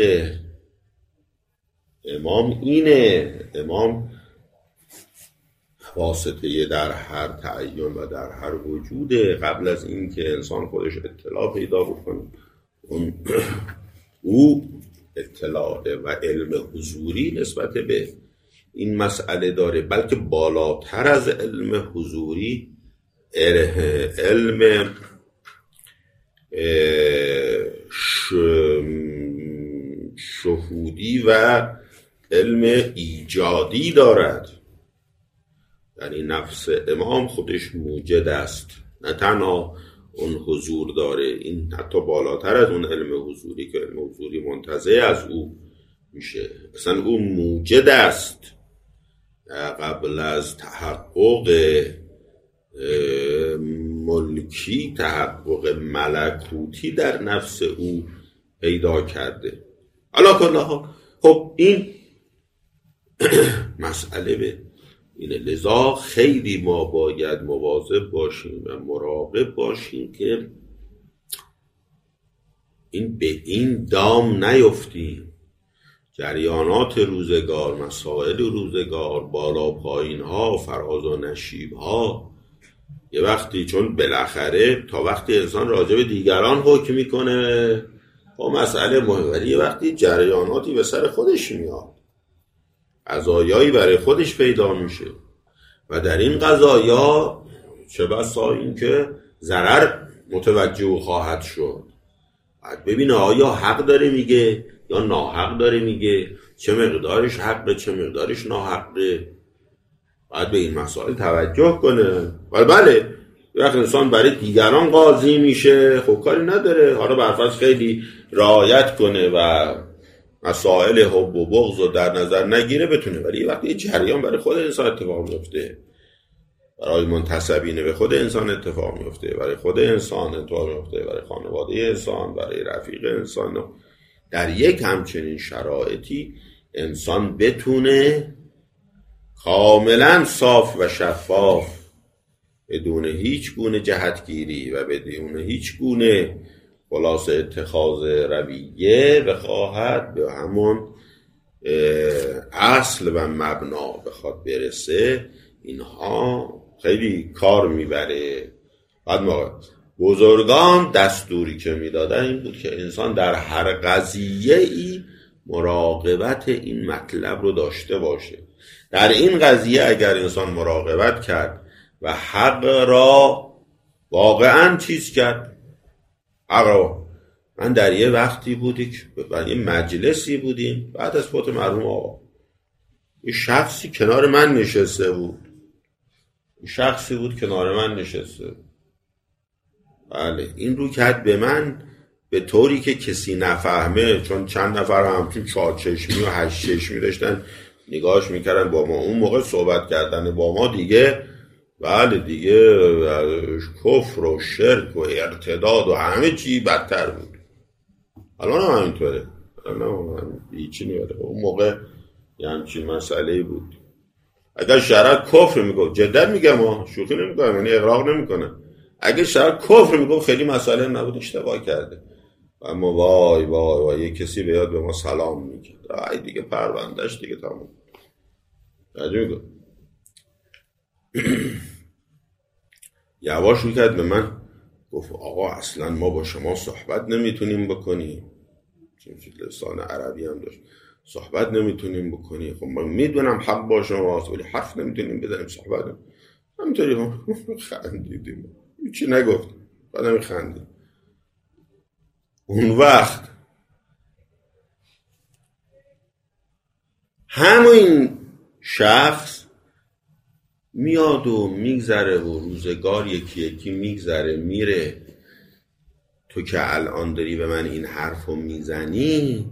امام اینه، امام واسطه در هر تعین و در هر وجوده. قبل از این که انسان خودش اطلاع پیدا بکنه، اون او اطلاع و علم حضوری نسبت به این مسئله داره، بلکه بالاتر از علم حضوری علم شهودی و علم ایجادی دارد. یعنی نفس امام خودش موجد است، نه تنها اون حضور داره، این حتی بالاتر از اون علم حضوری که علم حضوری منتزع از او میشه. اصلا او موجد است قبل از تحقق ملکی، تحقق ملکوتی در نفس او پیدا کرده. علا کلها. خب این مسئله به اینه. لذا خیلی ما باید مواظب باشیم و مراقب باشیم که این به این دام نیفتیم. جریانات روزگار، مسائل روزگار، بالا پایین ها، فراز و نشیب ها، یه وقتی چون بالاخره تا وقتی انسان راجع به دیگران حکم میکنه با مسئله مهمه، ولی یه وقتی جریاناتی به سر خودش میاد، قضایایی برای خودش پیدا میشه و در این قضایا چه بسا این که ضرر متوجه خواهد شد. باید ببینه آیا حق داره میگه یا ناحق داره میگه، چه مقدارش حقه چه مقدارش ناحقه. باید به این مسائل توجه کنه. ولی بله وقت انسان برای دیگران قاضی میشه، خب کاری نداره، حالا برفرض خیلی رعایت کنه و مسائل حب و بغض رو در نظر نگیره بتونه، ولی وقتی یه جریان برای خود انسان اتفاق میفته، برای منتسبین به خود انسان اتفاق میفته، برای خود انسان اتفاق میفته، برای خانواده انسان، برای رفیق انسان، در یک همچنین شرایطی انسان بتونه کاملا صاف و شفاف بدون هیچ گونه جهتگیری و بدون هیچ گونه خلاصه اتخاذ رویه بخواهد به همون اصل و مبنا بخواد برسه، اینها خیلی کار میبره. بعد ما بزرگان دستوری که میدادن این بود که انسان در هر قضیه ای مراقبت این مطلب رو داشته باشه. در این قضیه اگر انسان مراقبت کرد و حق را واقعا چیز کرد، حق را. من در یه وقتی بودی که در یه مجلسی بودیم بعد از فوت مرحوم آقا، یه شخصی کنار من نشسته بود، یه شخصی بود کنار من نشسته بود. بله این رو کرد به من به طوری که کسی نفهمه، چون چند نفر همچون چهار چشمی و هشت چشمی داشتن نگاهش میکردن با ما. اون موقع صحبت کردن با ما دیگه بله دیگه کفر و شرک و ارتداد و همه چی بدتر بود. الان هم همینطوره، الان هم هیچی نیاره. اون موقع یه همچین مسئله بود. اگر شرع کفر میگفت، جدا میگم ها، شوخی نمیکنم، یعنی اغراق نمیکنم، اگه شرع کفر میگفت خیلی مسئله نبود، اشتباه کرده. اما وای وای وای یه کسی بیاد به ما سلام میکرد، ای دیگه پروندهش دیگه تموم. راجع میگم یواش رو کرد به من گفت آقا اصلا ما با شما صحبت نمیتونیم بکنیم، چون لسان عربی هم داشت، صحبت نمیتونیم بکنیم. خب من میدونم حق با شماست ولی حرف نمیتونیم بزنیم، صحبت هم همینطوری هم خندیدیم، هیچی نگفتیم، بعدم خندیم. اون وقت همین شخص میاد و میگذره و روزگار یکی یکی میگذره میره. تو که الان داری به من این حرف رو میزنی،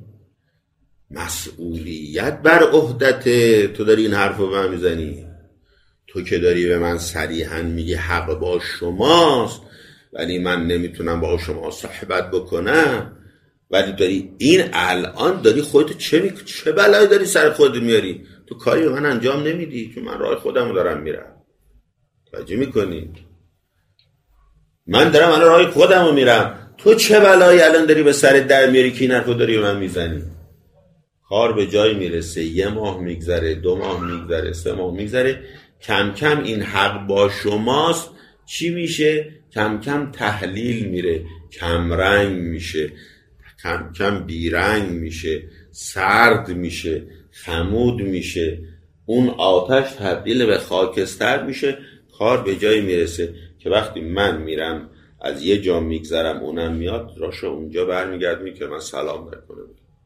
مسئولیت بر عهدته، تو داری این حرف رو به من میزنی. تو که داری به من صریحاً میگی حق با شماست ولی من نمیتونم با شما صحبت بکنم، ولی داری این الان داری خودت چه می... چه بلایی داری سر خودت میاری؟ تو کاری به من انجام نمیدی، چون من راه خودم رو دارم میرم. توجه میکنی؟ من دارم الان راه خودم رو میرم، تو چه بلایی الان داری به سرت در میاری که این حرفو داری به من میزنی؟ کار به جای میرسه، یه ماه میگذره، دو ماه میگذره، سه ماه میگذره، کم کم این حق با شماست. چی میشه؟ کم کم تحلیل میره، کم رنگ میشه، کم کم بیرنگ میشه، سرد میشه، خمود میشه، اون آتش تبدیل به خاکستر میشه. کار به جای میرسه که وقتی من میرم از یه جا میگذرم اونم میاد راشو اونجا برمیگرد می که من سلام بکنم.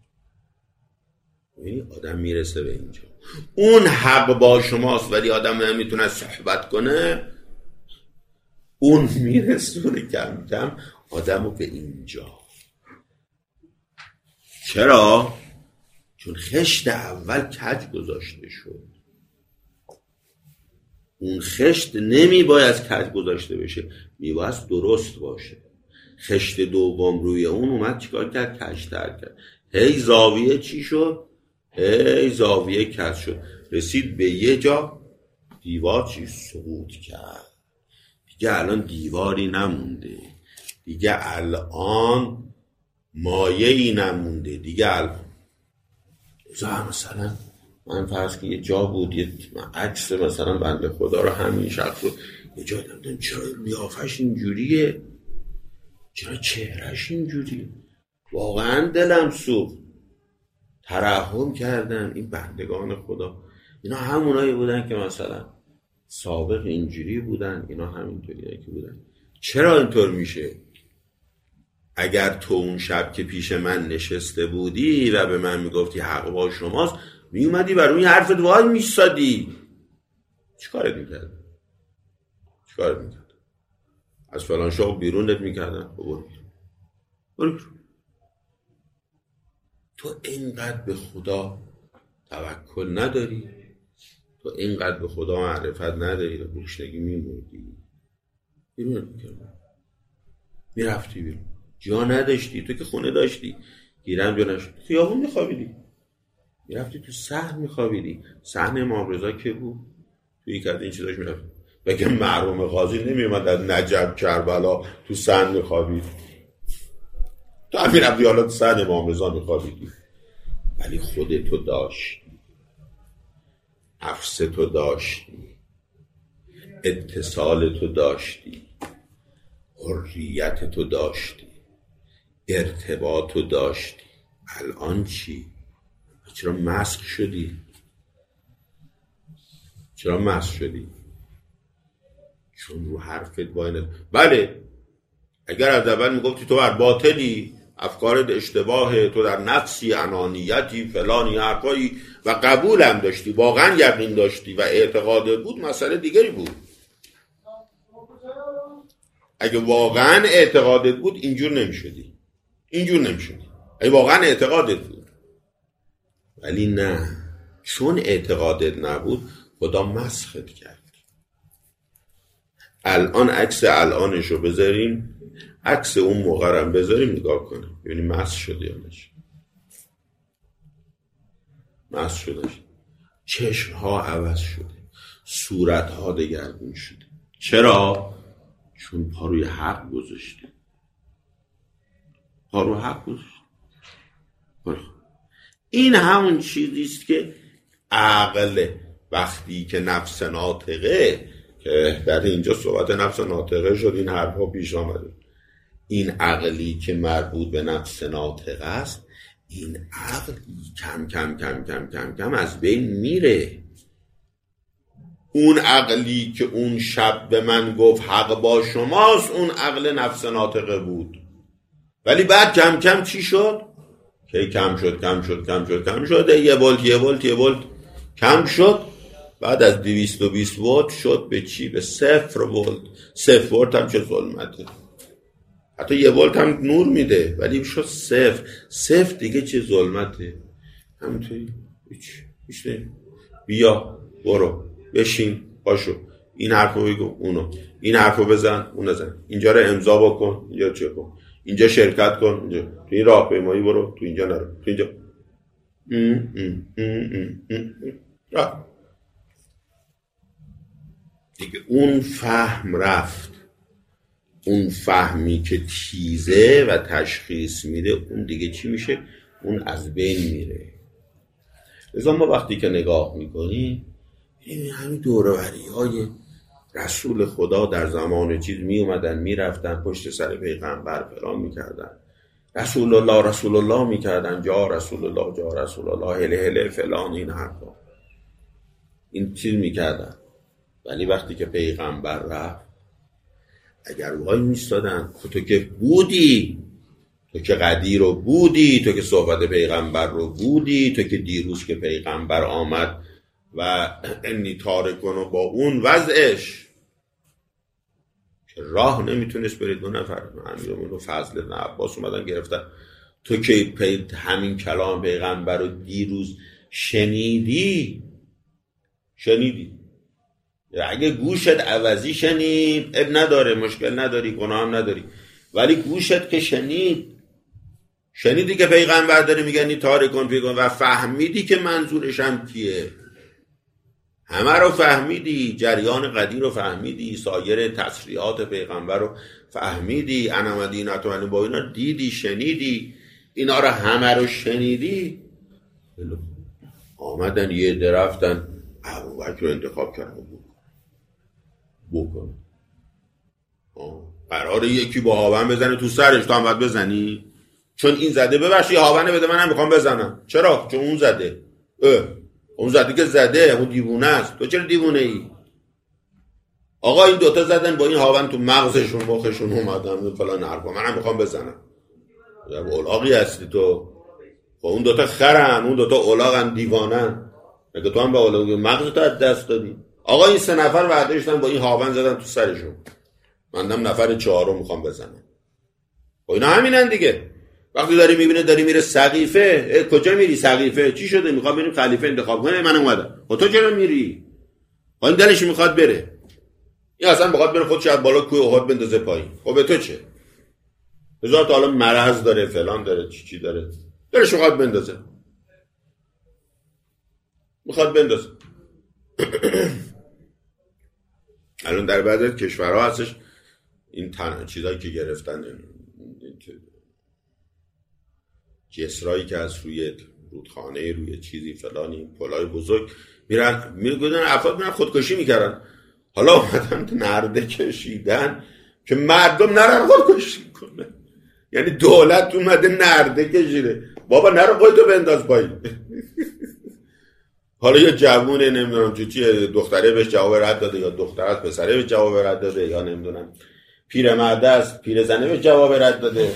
این آدم میرسه به اینجا، اون حق با شماست ولی آدم نمیتونه صحبت کنه. اون میرسونه کم کم آدمو به اینجا. چرا؟ چون خشت اول کج گذاشته شد. اون خشت نمی باید کج گذاشته بشه، می باید درست باشه. خشت دوم روی اون اومد چیکار کرد؟ کج‌تر کرد. هی زاویه چی شد؟ هی زاویه کج شد، رسید به یه جا دیوار چی سقوط کرد. دیگه الان دیواری نمونده، دیگه الان مایه‌ای نمونده، دیگه الان زن مثلا من فرض که یه جا بود یه عکس مثلا بنده خدا رو همین شخص رو یه جا دیدم، چرا لیافش اینجوریه؟ چرا چهرش اینجوریه؟ واقعا دلم سوخت، ترحم کردم. این بندگان خدا اینا همونایی بودن که مثلا سابق اینجوری بودن، اینا همینطوریه که بودن. چرا اینطور میشه؟ اگر تو اون شب که پیش من نشسته بودی و به من میگفتی حق با شماست، میومدی بر اون حرفت وای میستادی، چی کارت میکردن؟ چی کارت میکردن؟ از فلان شغل بیرونت میکردن؟ برو برو. تو اینقدر به خدا توکل نداری، تو اینقدر به خدا معرفت نداری، رو گشنگی میمردی، بیرونت میکردن، میرفتی بیرون. جا نداشتی، تو که خونه داشتی گیرم جا نشد، خیابون میخوابیدی، میرفتی تو صحن میخوابیدی. صحن امام رضا که بود توی یک از این چیزاش میرفتی، بگه مرحوم قاضی نمیومد از نجف کربلا تو صحن میخوابید، تو هم میرفتی حالا تو صحن امام رضا میخوابیدی. ولی خودتو داشتی، نفستو داشتی، اتصالتو داشتی، حریتتو داشتی، ارتباطو داشتی. الان چی؟ چرا مسخ شدی؟ چرا مسخ شدی؟ چون رو حرفت باید. بله اگر از اول میگفتی تو بر باطلی، افکارت اشتباهه، تو در نفسی، انانیتی، فلانی حرفایی و قبولم داشتی، واقعا یقین داشتی و اعتقادت بود، مسئله دیگری بود. اگه واقعا اعتقادت بود اینجور نمیشدی، اینجور نمیشدی اگه واقعا اعتقادت بود. ولی نه، چون اعتقادت نبود خدا مسخت کرد. الان عکس الانشو بذاریم، عکس اون موقع رو بذاریم، نگاه کنیم ببینیم مسخ شده یا نشه. مسخ شده، چشم ها عوض شده، صورت ها دگرگون شده. چرا؟ چون پا روی حق گذاشته، پا روی حق گذاشته. این همون چیزیست که عقل وقتی که نفس ناطقه، که در اینجا صحبت نفس ناطقه شد، این حرفا پیش آمده، این عقلی که مربوط به نفس ناطقه است، این عقل کم کم کم کم کم کم از بین میره. اون عقلی که اون شب به من گفت حق با شماست، اون عقل نفس ناطقه بود. ولی بعد کم کم چی شد؟ که کم شد کم شد کم شد کم شد یه ولت یه ولت یه ولت کم شد. بعد از دویست و بیست ولت شد به چی؟ به صفر ولت. صفر ولت هم چه ظلمته، حتی یه ولت هم نور میده ولی شد صفر. صفر دیگه چه ظلمته. همونطوری هیچ هیچ نه. بیا برو بشین باشو، این حرفو بگو اونو، این حرفو بزن اون نزن، اینجا رو امضا بکن اینجا چه کن، اینجا شرکت کن، اینجا تو این راهپیمایی برو، تو اینجا نرو، تو اینجا ام ام ام ام ام. دیگه اون فهم رفت. اون فهمی که تیزه و تشخیص میده اون دیگه چی میشه؟ اون از بین میره. لذا ما وقتی که نگاه میکنیم این همین دوروری های رسول خدا در زمان چیز می اومدن می رفتن پشت سر پیغمبر فلان می کردن، رسول الله رسول الله می کردن، جا رسول الله جا رسول الله، هله هله فلان، این حرفا این چیز می کردن. ولی وقتی که پیغمبر رفت اگر وای میستادن تو که بودی، تو که قدیر رو بودی، تو که صحبت پیغمبر رو بودی، تو که دیروز که پیغمبر آمد و انی تارکون و با اون وضعش که راه نمیتونست برید، دو نفر امیرالمومنین و فضل بن عباس اومدن گرفتن، تو که همین کلام پیغمبر رو دیروز شنیدی شنیدی اگه گوشت عوضی شنید اب نداره، مشکل نداری، گناه هم نداری، ولی گوشت که شنید شنیدی که پیغمبر داره میگن این تارکون پیغمبر و فهمیدی که منظورش هم کیه، همه رو فهمیدی، جریان قدیر رو فهمیدی، سایر تصریحات پیغمبر رو فهمیدی، انا مدینت و با اینا دیدی شنیدی، اینا رو همه رو شنیدی، آمدن یه درفتن ابوبکر رو انتخاب کردن بکن. قراره یکی با هاون بزنه تو سرش، تو هم باید بزنی چون این زده، ببخشی هاونه بده منم میخوام بزنم. چرا؟ چون اون زده. اه اون زده که زده، اون دیوونه است، تو چرا دیوونه ای؟ آقا این دوتا زدن با این هاون تو مغزشون مخشون اومدن فلان حرفا، منم میخوام بزنم. یا اولاغی هستی تو؟ خب اون دوتا خرن، اون دوتا اولاغن، دیوانن، مگه تو هم با اولاغ مغزت از دست دادی؟ آقا این سه نفر وعده داشتن با این هاون زدن تو سرشون، مندم نفر چهارم میخوام بزنم. خب اینا همینن دیگه. وقتی داری میبینه داری میره سقیفه، کجا میری سقیفه؟ چی شده؟ میخواد بریم خلیفه انتخاب کنه، من اومدم. خب تو چرا میری؟ خب این دلش میخواد بره، این اصلا بخواد بره خودش از بالا کوه احد بندازه پایین. خب به تو چه؟ هزار تا حالا مرض داره فلان داره چی چی داره، دلش میخواد بندازه، میخواد بندازه. الان در بعضی از کشورها هستش این تن... چیزایی که گرفتن، جسرایی که از روی رودخانه روی چیزی فلانی پلای بزرگ میرن میگن افراد میرن خودکشی میکردن، حالا اومدن نرده کشیدن که مردم نرن خودکشی کنه. یعنی دولت اومده نرده کشیده، بابا نرو خودتو بنداز پایین. حالا یه جوونه نمیدونم چی چی دختره بهش جواب رد داده، یا دختر از پسره بهش جواب رد داده، یا نمیدونم پیرمرد است پیرزنه بهش جواب رد داده،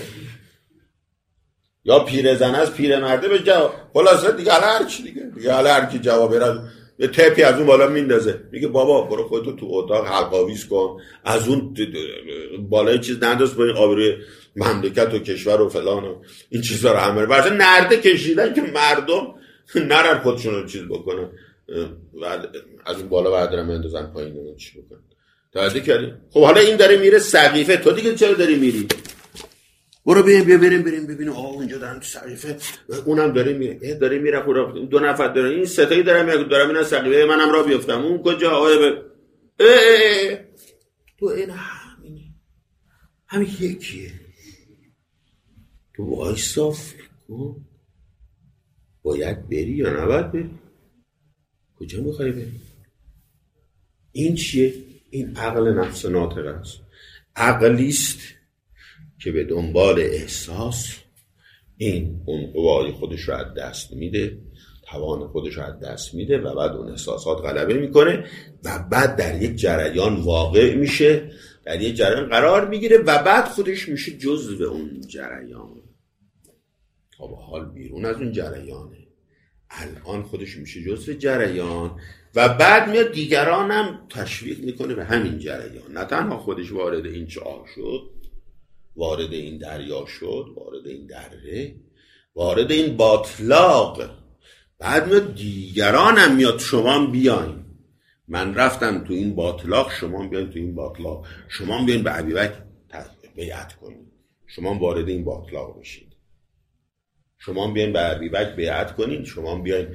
یا پیرزنه است پیرمرده بهش جواب، خلاصه دیگه هر چی دیگه دیگه هر کی جواب رد یه تپی از اون بالا میندازه، میگه بابا برو خودتو تو اتاق حلقاویز کن، از اون بالای چیز ننداز پایین، آبروی مملکت و کشور و فلان و این چیزا رو همه واسه نرده کشیدن که مردم نرن خودشون رو چیز بکنن و از اون بالا بعد رو اندازن پایین و چی بکنن. توجه کردی؟ خب حالا این داره میره سقیفه، تو دیگه چرا داری میری؟ برو بریم بیا بریم بریم ببینیم آقا اونجا دارن تو سقیفه، اونم داره میره، داره میره خورا دو نفر دارن، این سه تایی دارن میرن دارن میرن سقیفه، منم راه بیافتم، اون کجا آقا ب... اه اه اه. تو این همینه، همین یکیه، تو وایسا فکر کن باید بری یا نباید بری، کجا میخوای بری؟ این چیه؟ این عقل نفس ناطقه است، عقلیست که به دنبال احساس این اون قوای خودش رو از دست میده، توان خودش رو از دست میده و بعد اون احساسات غلبه میکنه و بعد در یک جریان واقع میشه، در یک جریان قرار میگیره و بعد خودش میشه جزء اون جریان. تا به حال بیرون از اون جریانه، الان خودش میشه جزء جریان و بعد میاد دیگران هم تشویق میکنه به همین جریان. نه تنها خودش وارد این چاه شد، وارد این دریا شد، وارد این دره، وارد این باطلاق، بعد میاد دیگران هم میاد شما بیاین، من رفتم تو این باطلاق شما بیاین تو این باطلاق، شما بیاین به ابیبکر بیعت کنید، شما وارد این باطلاق بشید، شما بیاین به ابیبکر بیعت کنید، شما بیاین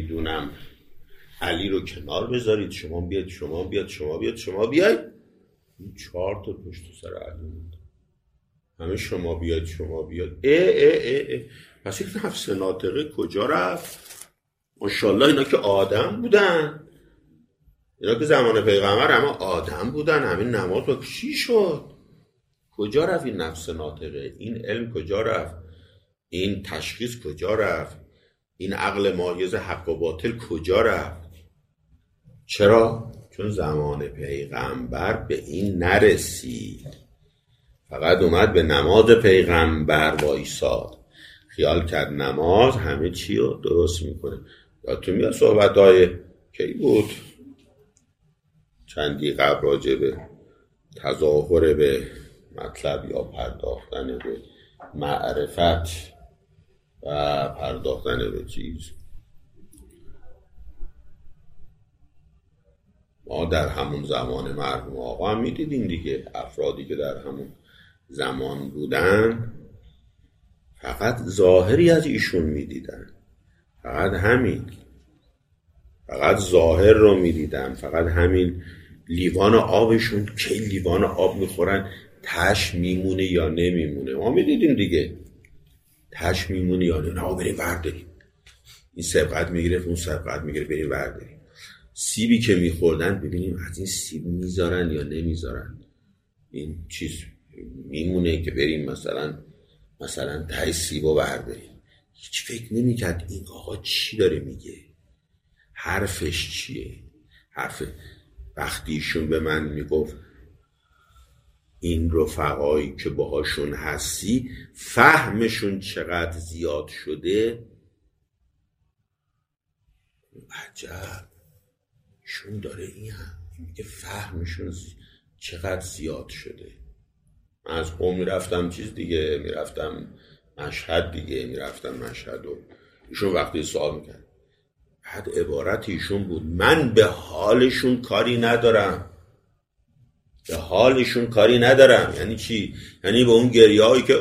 نمیدونم علی رو کنار بذارید، شما بیاید شما بیاید شما بیاید شما بیاید این چهار تا پشت سر علی بود، همه شما بیاد شما بیاد. اه اه اه اه. پس این نفس ناطقه کجا رفت؟ ماشاءالله اینا که آدم بودن، اینا که زمان پیغمبر همه آدم بودن، همین نماز با چی شد؟ کجا رفت این نفس ناطقه؟ این علم کجا رفت؟ این تشخیص کجا رفت؟ این عقل مایز حق و باطل کجا رفت؟ چرا؟ چون زمان پیغمبر به این نرسید، فقط اومد به نماز پیغمبر وایساد، خیال کرد نماز همه چی رو درست میکنه. یادتون میاد صحبت های کی بود؟ چندی قبل راجع به تظاهر به مطلب یا پرداختن به معرفت و پرداختن به چیز. ما در همون زمان مرحوم آقا هم میدیدیم دیگه، افرادی که در همون زمان بودن فقط ظاهری از ایشون میدیدن، فقط همین، فقط ظاهر رو میدیدن، فقط همین. لیوان آبشون کی لیوان آب میخورن تش میمونه یا نمیمونه، ما میدیدیم دیگه، تش میمونه یا نه، نه بریم ورداریم، این سبقت میگیره اون سبقت میگیره، بریم ورداریم. سیبی که میخوردن ببینیم از این سیب میذارن یا نمیذارن، این چیز میمونه که بریم مثلا مثلا تای سیبو برداریم. هیچ فکر نمیکرد این آقا چی داره میگه، حرفش چیه. حرف وقتی ایشون به من میگفت این رفقایی که باهاشون هستی فهمشون چقدر زیاد شده، عجب ایشون داره این هم میگه فهمشون چقدر زیاد شده. من از قوم میرفتم چیز دیگه، میرفتم مشهد دیگه، میرفتم مشهد و ایشون وقتی سوال میکرد بعد عبارت ایشون بود من به حالشون کاری ندارم، به حالشون کاری ندارم. یعنی چی؟ یعنی به اون گریه هایی که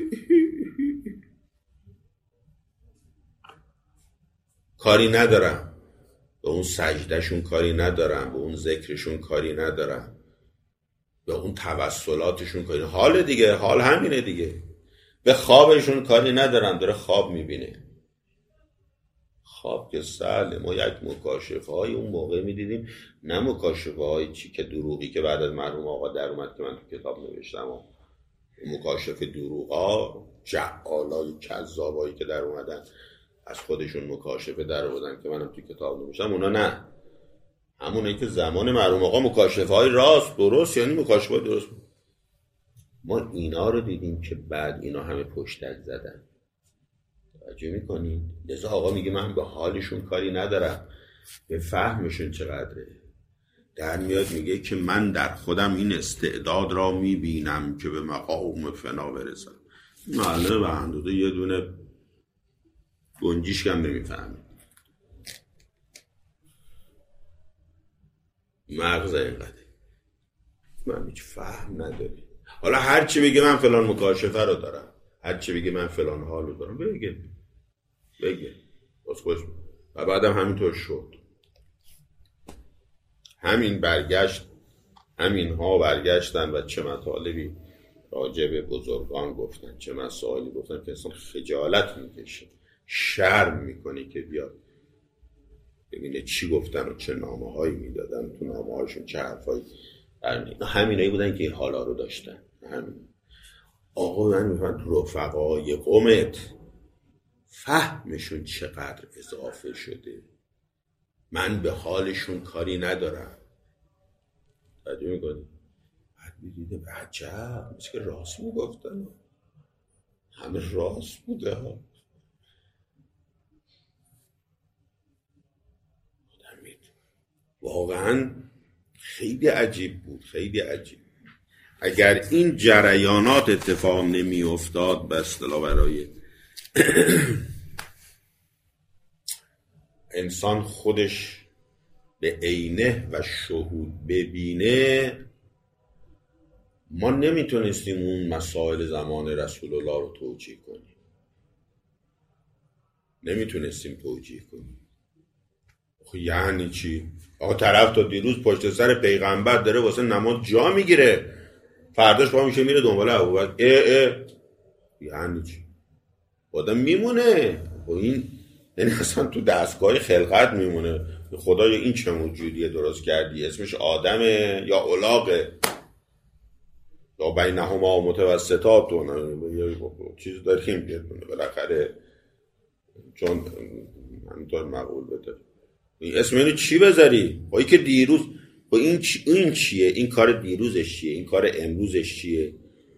کاری ندارم، به اون سجدهشون کاری ندارم، به اون ذکرشون کاری ندارم، به اون توسلاتشون کاری ندارم. حال دیگه، حال همینه دیگه. به خوابشون کاری ندارم، داره خواب میبینه. خواب که سهله، ما یک مکاشفه های اون موقع میدیدیم، نه مکاشفه های چی که دروغی که بعد از مرحوم آقا در اومد که من تو کتاب نوشتم و مکاشفه دروغا، جعالای کذابایی که در اومدن از خودشون مکاشفه در آوردن که منم تو کتاب نوشتم، اونا نه، همونه که زمان مرحوم آقا مکاشفه های راست درست، یعنی مکاشفه های درست. ما اینا رو دیدیم که بعد اینا همه پشتک زدن. توجه میکنین؟ لذا آقا میگه من به حالشون کاری ندارم، به فهمشون چقدره. در میاد میگه که من در خودم این استعداد را میبینم که به مقام فنا برسم. معلومه به اندازه یه دونه گنجیش کم نمیفهمه، مغز اینقدر من هیچ فهم نداری. حالا هر چی بگه من فلان مکاشفه رو دارم، هر چی بگه من فلان حال رو دارم، بگه بگه باز خوش. و بعدم همینطور شد، همین برگشت، همین ها برگشتن و چه مطالبی راجع به بزرگان گفتن، چه مسائلی گفتن که اصلا خجالت میکشه، شرم میکنی که بیاد ببینه چی گفتن و چه نامه هایی میدادن، تو نامه هاشون چه حرفایی. همینایی بودن که حالا رو داشتن. همین آقا من میفهمد رفقای قومت فهمشون چقدر اضافه شده، من به حالشون کاری ندارم. تعجب میکنی؟ بعد میدیده عجب مثل که راست میگفتن، همه راست بوده ها. واقعا خیلی عجیب بود، خیلی عجیب. اگر این جریانات اتفاق نمی افتاد به اصطلاح برای انسان خودش به عینه و شهود ببینه، ما نمیتونستیم اون مسائل زمان رسول الله رو توجیه کنیم، نمیتونستیم توجیه کنیم. یعنی چی؟ آقا طرف تا دیروز پشت سر پیغمبر داره واسه نماز جا میگیره، فرداش پا میشه میره دنبال ابوبکر. اه اه یعنی چی؟ آدم میمونه با این، یعنی اصلا تو دستگاه خلقت میمونه. خدایا این چه موجودیه درست کردی؟ اسمش آدمه یا الاغه یا بینهما متوسطات یا چیز داریم بیدونه بالاخره، چون همینطور مقبول بده. این اسم اینو چی بذاری؟ با این که دیروز با این, چی... این چیه؟ این کار دیروزش چیه؟ این کار امروزش چیه؟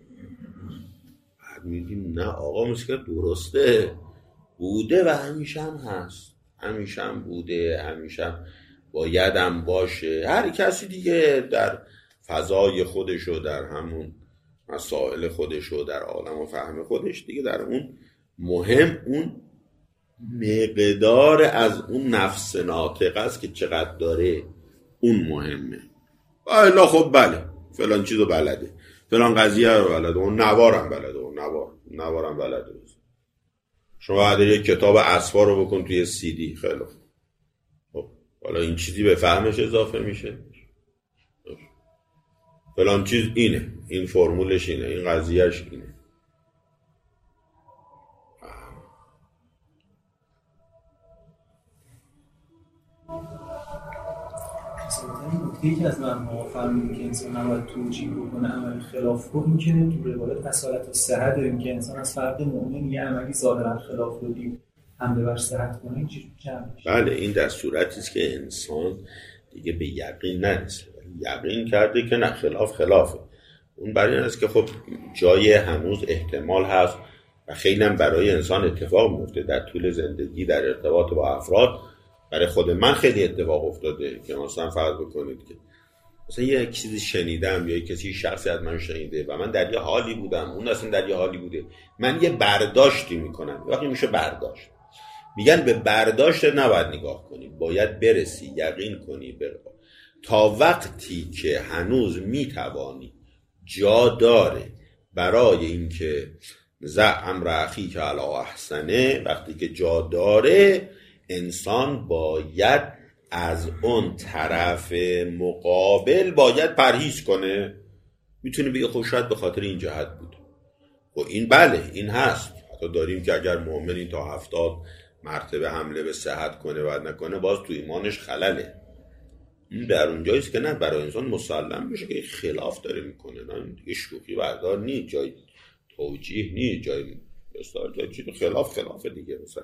بعد میگیم نه آقا مسکر درسته، بوده و همیشه هم هست، همیشه هم بوده، همیشه هم باید هم باشه. هر کسی دیگه در فضای خودش و در همون مسائل خودش و در عالم و فهم خودش دیگه در اون مهم اون مقدار از اون نفس ناطقه است که چقدر داره، اون مهمه. الا خب بله فلان چیزو بلده، فلان قضیه رو بلده، اون نوارم بلده، اون نوار نوارم بلده. شما بعد یک کتاب اسفار رو بکن توی سی دی، خیلی خب حالا این چیزی به فهمش اضافه میشه، فلان چیز اینه، این فرمولش اینه، این قضیهش اینه. یکی از معناها فرمودیم که انسان نباید توجیه بکنه عمل خلاف رو، این که تو روایت اصالت و صحت داریم که انسان از فرد مؤمن یه عملی ظاهرا خلاف رو دید حمله بر صحت کنه، این چیز جمعش. بله این در صورتی است که انسان دیگه به یقین نرسه، یقین کرده که نه خلاف خلافه. اون برای این است که خب جای هنوز احتمال هست و خیلی هم برای انسان اتفاق میفته در طول زندگی در ارتباط با افراد. برای خود من خیلی اتفاق افتاده که مثلا فرض بکنید که مثلا یه چیزی شنیدم یا کسی شخصی از من شنیده و من در یه حالی بودم، اون اصلا در یه حالی بوده، من یه برداشتی میکنم. وقتی میشه برداشت، میگن به برداشت نباید نگاه کنی، باید برسی یقین کنی بر. تا وقتی که هنوز میتوانی جا داره برای اینکه زعم رخی که علی احسنه، وقتی که جا داره انسان باید از اون طرف مقابل باید پرهیز کنه. میتونه بگه خب شاید به خاطر این جهت بود و این بله این هست. حتی داریم که اگر مؤمنی تا هفتاد مرتبه حمله به صحت کنه و نکنه باز تو ایمانش خلله. این در اونجاییست که نه برای انسان مسلم بشه که خلاف داره میکنه، نه دیگه شوخی بردار نیست، جای توجیه نیست، جای بسیار جای چیز خلاف خلاف دیگه مثلا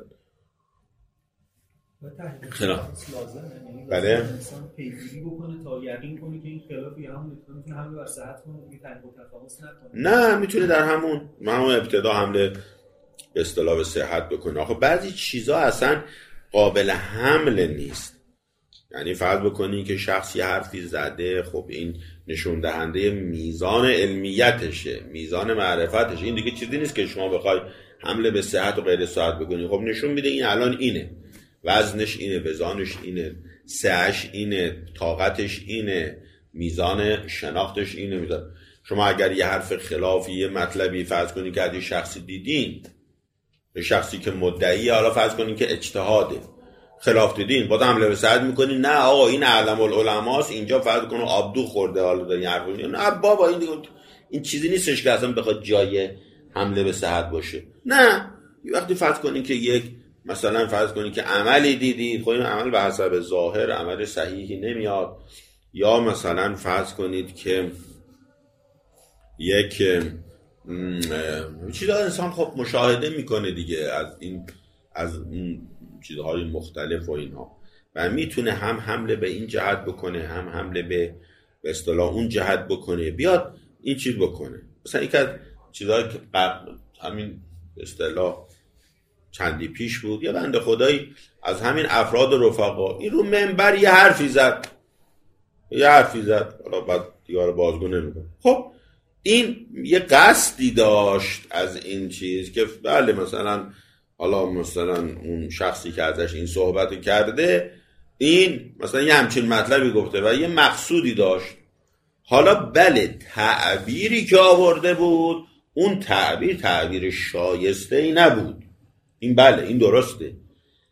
خلاف بله انسان پیگیری بکنه تا یقین کنه که این خلافی هم میتونه حمله بر صحت کنه، دیگه تنگ و تفاوت نکنه. نه میتونه در همون همون ابتدا حمله به اصطلاح به صحت بکنه. آخه بعضی چیزا اصلا قابل حمل نیست. یعنی فرض بکنی که شخصی حرفی زده، خب این نشون دهنده میزان علمیتشه، میزان معرفتشه. این دیگه چیزی نیست که شما بخوای حمله به صحت و غیر صحت بکنی. خب نشون میده این الان اینه، وزنش اینه، وزنش اینه، سعش اینه، طاقتش اینه، میزان شناختش اینه. میزان شما اگر یه حرف خلافی یه مطلبی فرض کنی که از یه شخصی دیدین، به شخصی که مدعیه، حالا فرض کنین که اجتهاده، خلاف دیدین، باز حمله به صحت میکنین، نه آقا این علم العلماست، اینجا فرض کنه آبدو خورده، حالا داری حرف میزنی، نه بابا این دیگه این چیزی نیستش که اصلا بخواد جای حمله به صحت باشه. نه یه وقتی فرض کنین که یک مثلا فرض کنین که عملی دیدید، خب این عمل به حسب ظاهر عمل صحیحی نمیاد، یا مثلا فرض کنید که یک چیزا انسان خب مشاهده میکنه دیگه از این از این چیزهای مختلف و اینها و میتونه هم حمله به این جهت بکنه هم حمله به به اصطلاح اون جهت بکنه، بیاد این چیز بکنه. مثلا یک از چیزهایی که همین به اصطلاح چندی پیش بود، یه بنده خدایی از همین افراد رفقا این رو منبر یه حرفی زد یه حرفی زد حالا بعد دیگه بازگو نمیکنه. خب این یه قصدی داشت از این چیز که بله مثلا حالا مثلا اون شخصی که ازش این صحبت کرده این مثلا یه همچین مطلبی گفته و یه مقصودی داشت. حالا بله تعبیری که آورده بود اون تعبیر تعبیر شایسته ای نبود، این بله این درسته،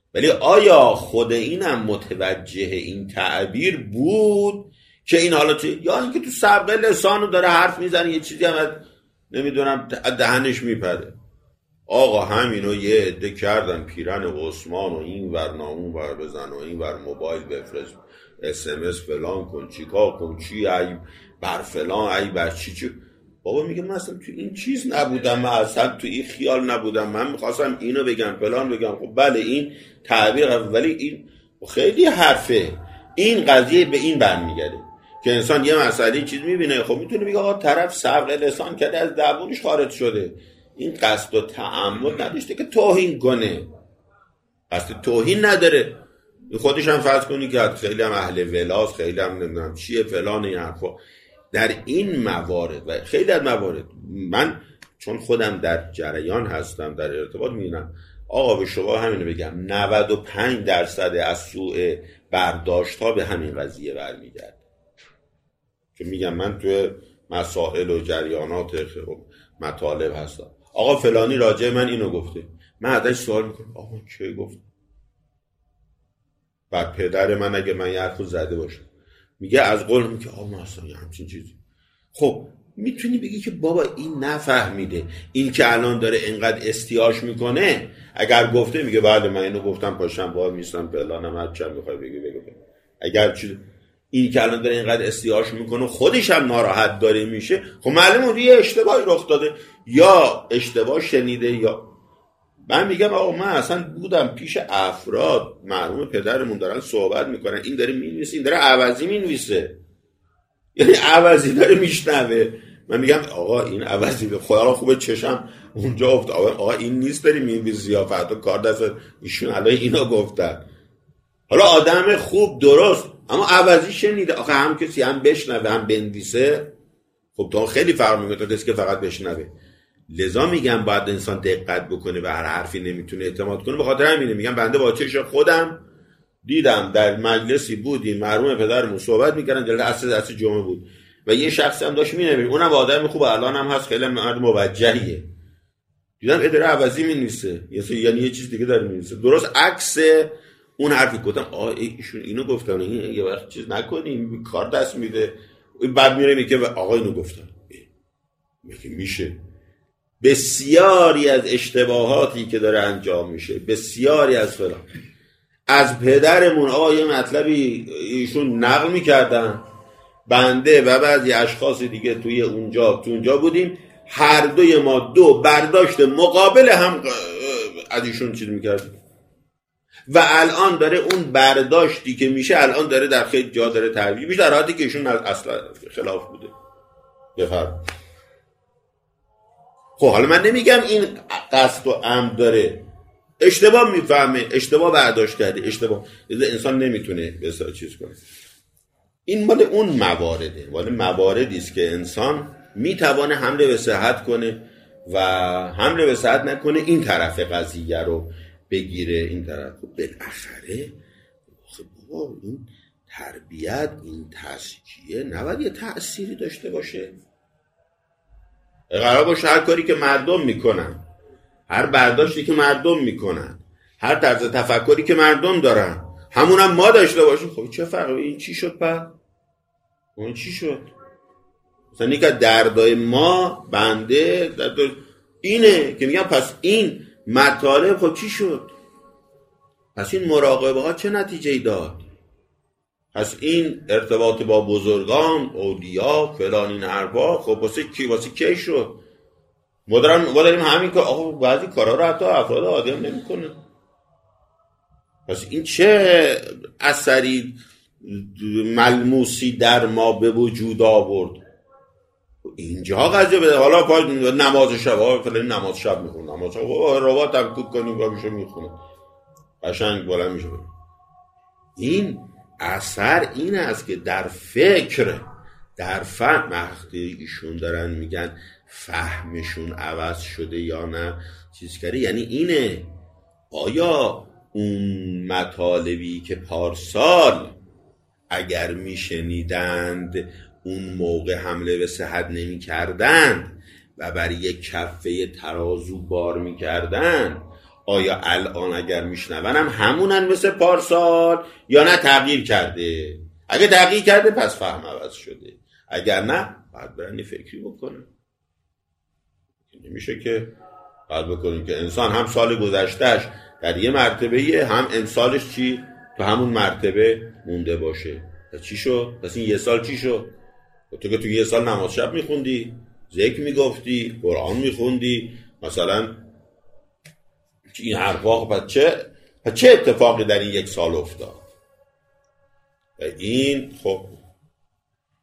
ولی آیا خود اینم متوجه این تعبیر بود که این حالت، یا اینکه تو سبقه لسانو داره حرف میزنه یه چیزی هم نمیدونم دهنش میپره. آقا همینو یه عده کردن پیرن عثمان و این ور نامون ور بزن و این ور موبایل بفرست اس ام اس فلان کن چیکار کن چی ای بر فلان ای بر چی چی. بابا میگه من اصلا تو این چیز نبودم، من اصلا تو این خیال نبودم، من میخواستم اینو بگم فلان بگم. خب بله این تعبیر، ولی این خیلی حرفه. این قضیه به این برمیگرده که انسان یه مسئله چیز میبینه، خب میتونه بگه آقا طرف سبق لسان کرده از زبونش خارج شده، این قصد و تعمد نداشته که توهین کنه، قصد توهین نداره. خودش هم فرض کنی که خیلی هم اهل ولاس، خیلی هم نمیدونم چیه فلان این حرفا. در این موارد و خیلی از موارد من چون خودم در جریان هستم، در ارتباط میبینم، آقا به شما همینو بگم نود و پنج درصد از سوء برداشت ها به همین قضیه برمیگرده. که میگم من توی مسائل و جریانات مطالب هستم، آقا فلانی راجع من اینو گفته، من ازش سوال میکنم آقا چه گفت؟ بعد پدر من اگه من یه حرفو زده باشه میگه از قول میگه آقا من اصلا همچین چیزی. خب میتونی بگی که بابا این نفهمیده، این که الان داره اینقدر استیاش میکنه اگر گفته میگه بله من اینو گفتم پاشم باید میستم فلانم هر چند میخوای بگی بگو. اگر چیز این که الان داره اینقدر استیاش میکنه خودش هم ناراحت داره میشه، خب معلومه اون یه اشتباهی رخ داده، یا اشتباه شنیده. یا من میگم آقا من اصلا بودم پیش افراد مرحوم پدرمون دارن صحبت میکنن، این داره مینویسه، این داره عوضی مینویسه، یعنی عوضی داره میشنوه. من میگم آقا این عوضی به خدا خوبه چشم اونجا افت، آقا این نیست داری مینویسی یا فردا کار دست ایشون الان اینو گفتن. حالا آدم خوب درست اما عوضی شنیده، آقا هم کسی هم بشنوه هم بنویسه، خب تو خیلی فرق میکنه تا کسی که فقط بشنوه. لذا میگم باید انسان دقت بکنه و هر حرفی نمیتونه اعتماد کنه. به خاطر همینه میگم بنده با چشم خودم دیدم در مجلسی بودیم مرحوم پدرمون صحبت میکردن، جلسه اصل اصل جمعه بود و یه شخصی هم داشت مینویسه، اونم آدم خوب الان هم هست، خیلی مرد موجهیه، دیدم اداره عوضی مینویسه، یعنی یه چیز دیگه داره مینویسه درست عکس اون حرفی. گفتم آ ایشون اینو گفتن، این یه وقت چیز نکنیم کار دست میده. بعد میره میگه آقا اینو گفتن. میگه میشه بسیاری از اشتباهاتی که داره انجام میشه، بسیاری از فلان از پدرمون آقا یه مطلبی ایشون نقل میکردن، بنده و بعضی اشخاص دیگه توی اونجا تو اونجا بودیم، هر دوی ما دو برداشت مقابل هم از ایشون چیز میکردیم و الان داره اون برداشتی که میشه الان داره در خیلی جا داره ترویج میشه، در حالی که ایشون اصلا خلاف بوده. بفرم. خب حالا من نمیگم این قصد و عمد داره، اشتباه میفهمه، اشتباه برداشت کرده، اشتباه انسان نمیتونه بسیار چیز کنه. این مال اون موارده، مال مواردی است که انسان میتوانه حمله به صحت کنه و حمله به صحت نکنه این طرف قضیه رو بگیره این طرف. بالاخره بابا این تربیت، این تزکیه نباید یه تأثیری داشته باشه؟ قرار باشه هر کاری که مردم میکنن، هر برداشتی که مردم میکنن، هر طرز تفکری که مردم دارن همونم ما داشته باشیم. خب چه فرقی؟ این چی شد پس؟ اون چی شد؟ مثلا که دردای ما بنده درد اینه که میگم پس این مطالب خب چی شد؟ پس این مراقبه ها چه نتیجه داد؟ پس این ارتباط با بزرگان، اولیا، فلان این حرفا خب واسه کی واسه کی شد؟ ما داریم ما داریم همین که آقا بعضی کارا رو حتی افراد عادی هم نمی‌کنه. پس این چه اثری ملموسی در ما به وجود آورد؟ اینجا قضیه بده. حالا پای نماز شب ها فلان نماز شب میخونه، نماز شب روا تفکیک کنیم و میشه میخونه قشنگ بالا میشه. این اثر این است که در فکر، در فهم وقتی ایشون دارن میگن فهمشون عوض شده یا نه چیز کرده، یعنی اینه آیا اون مطالبی که پارسال اگر میشنیدند اون موقع حمله به صحت نمی کردند و بر یک کفه ترازو بار می کردند، آیا الان اگر میشنون هم همونن مثل پارسال یا نه تغییر کرده؟ اگه تغییر کرده پس فهم عوض شده، اگر نه باید برن یه فکری بکنن. نمیشه که باید بکنیم که انسان هم سال گذشتهش در یه مرتبه هم امسالش چی تو همون مرتبه مونده باشه. پس چی شد؟ پس این یه سال چی شد؟ تو که تو یه سال نماز شب میخوندی، ذکر میگفتی، قرآن میخوندی، مثلا این حرفا، پس چه پس چه اتفاقی در این یک سال افتاد؟ این خب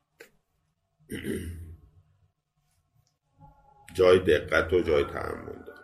جای دقت و جای تأمل داره.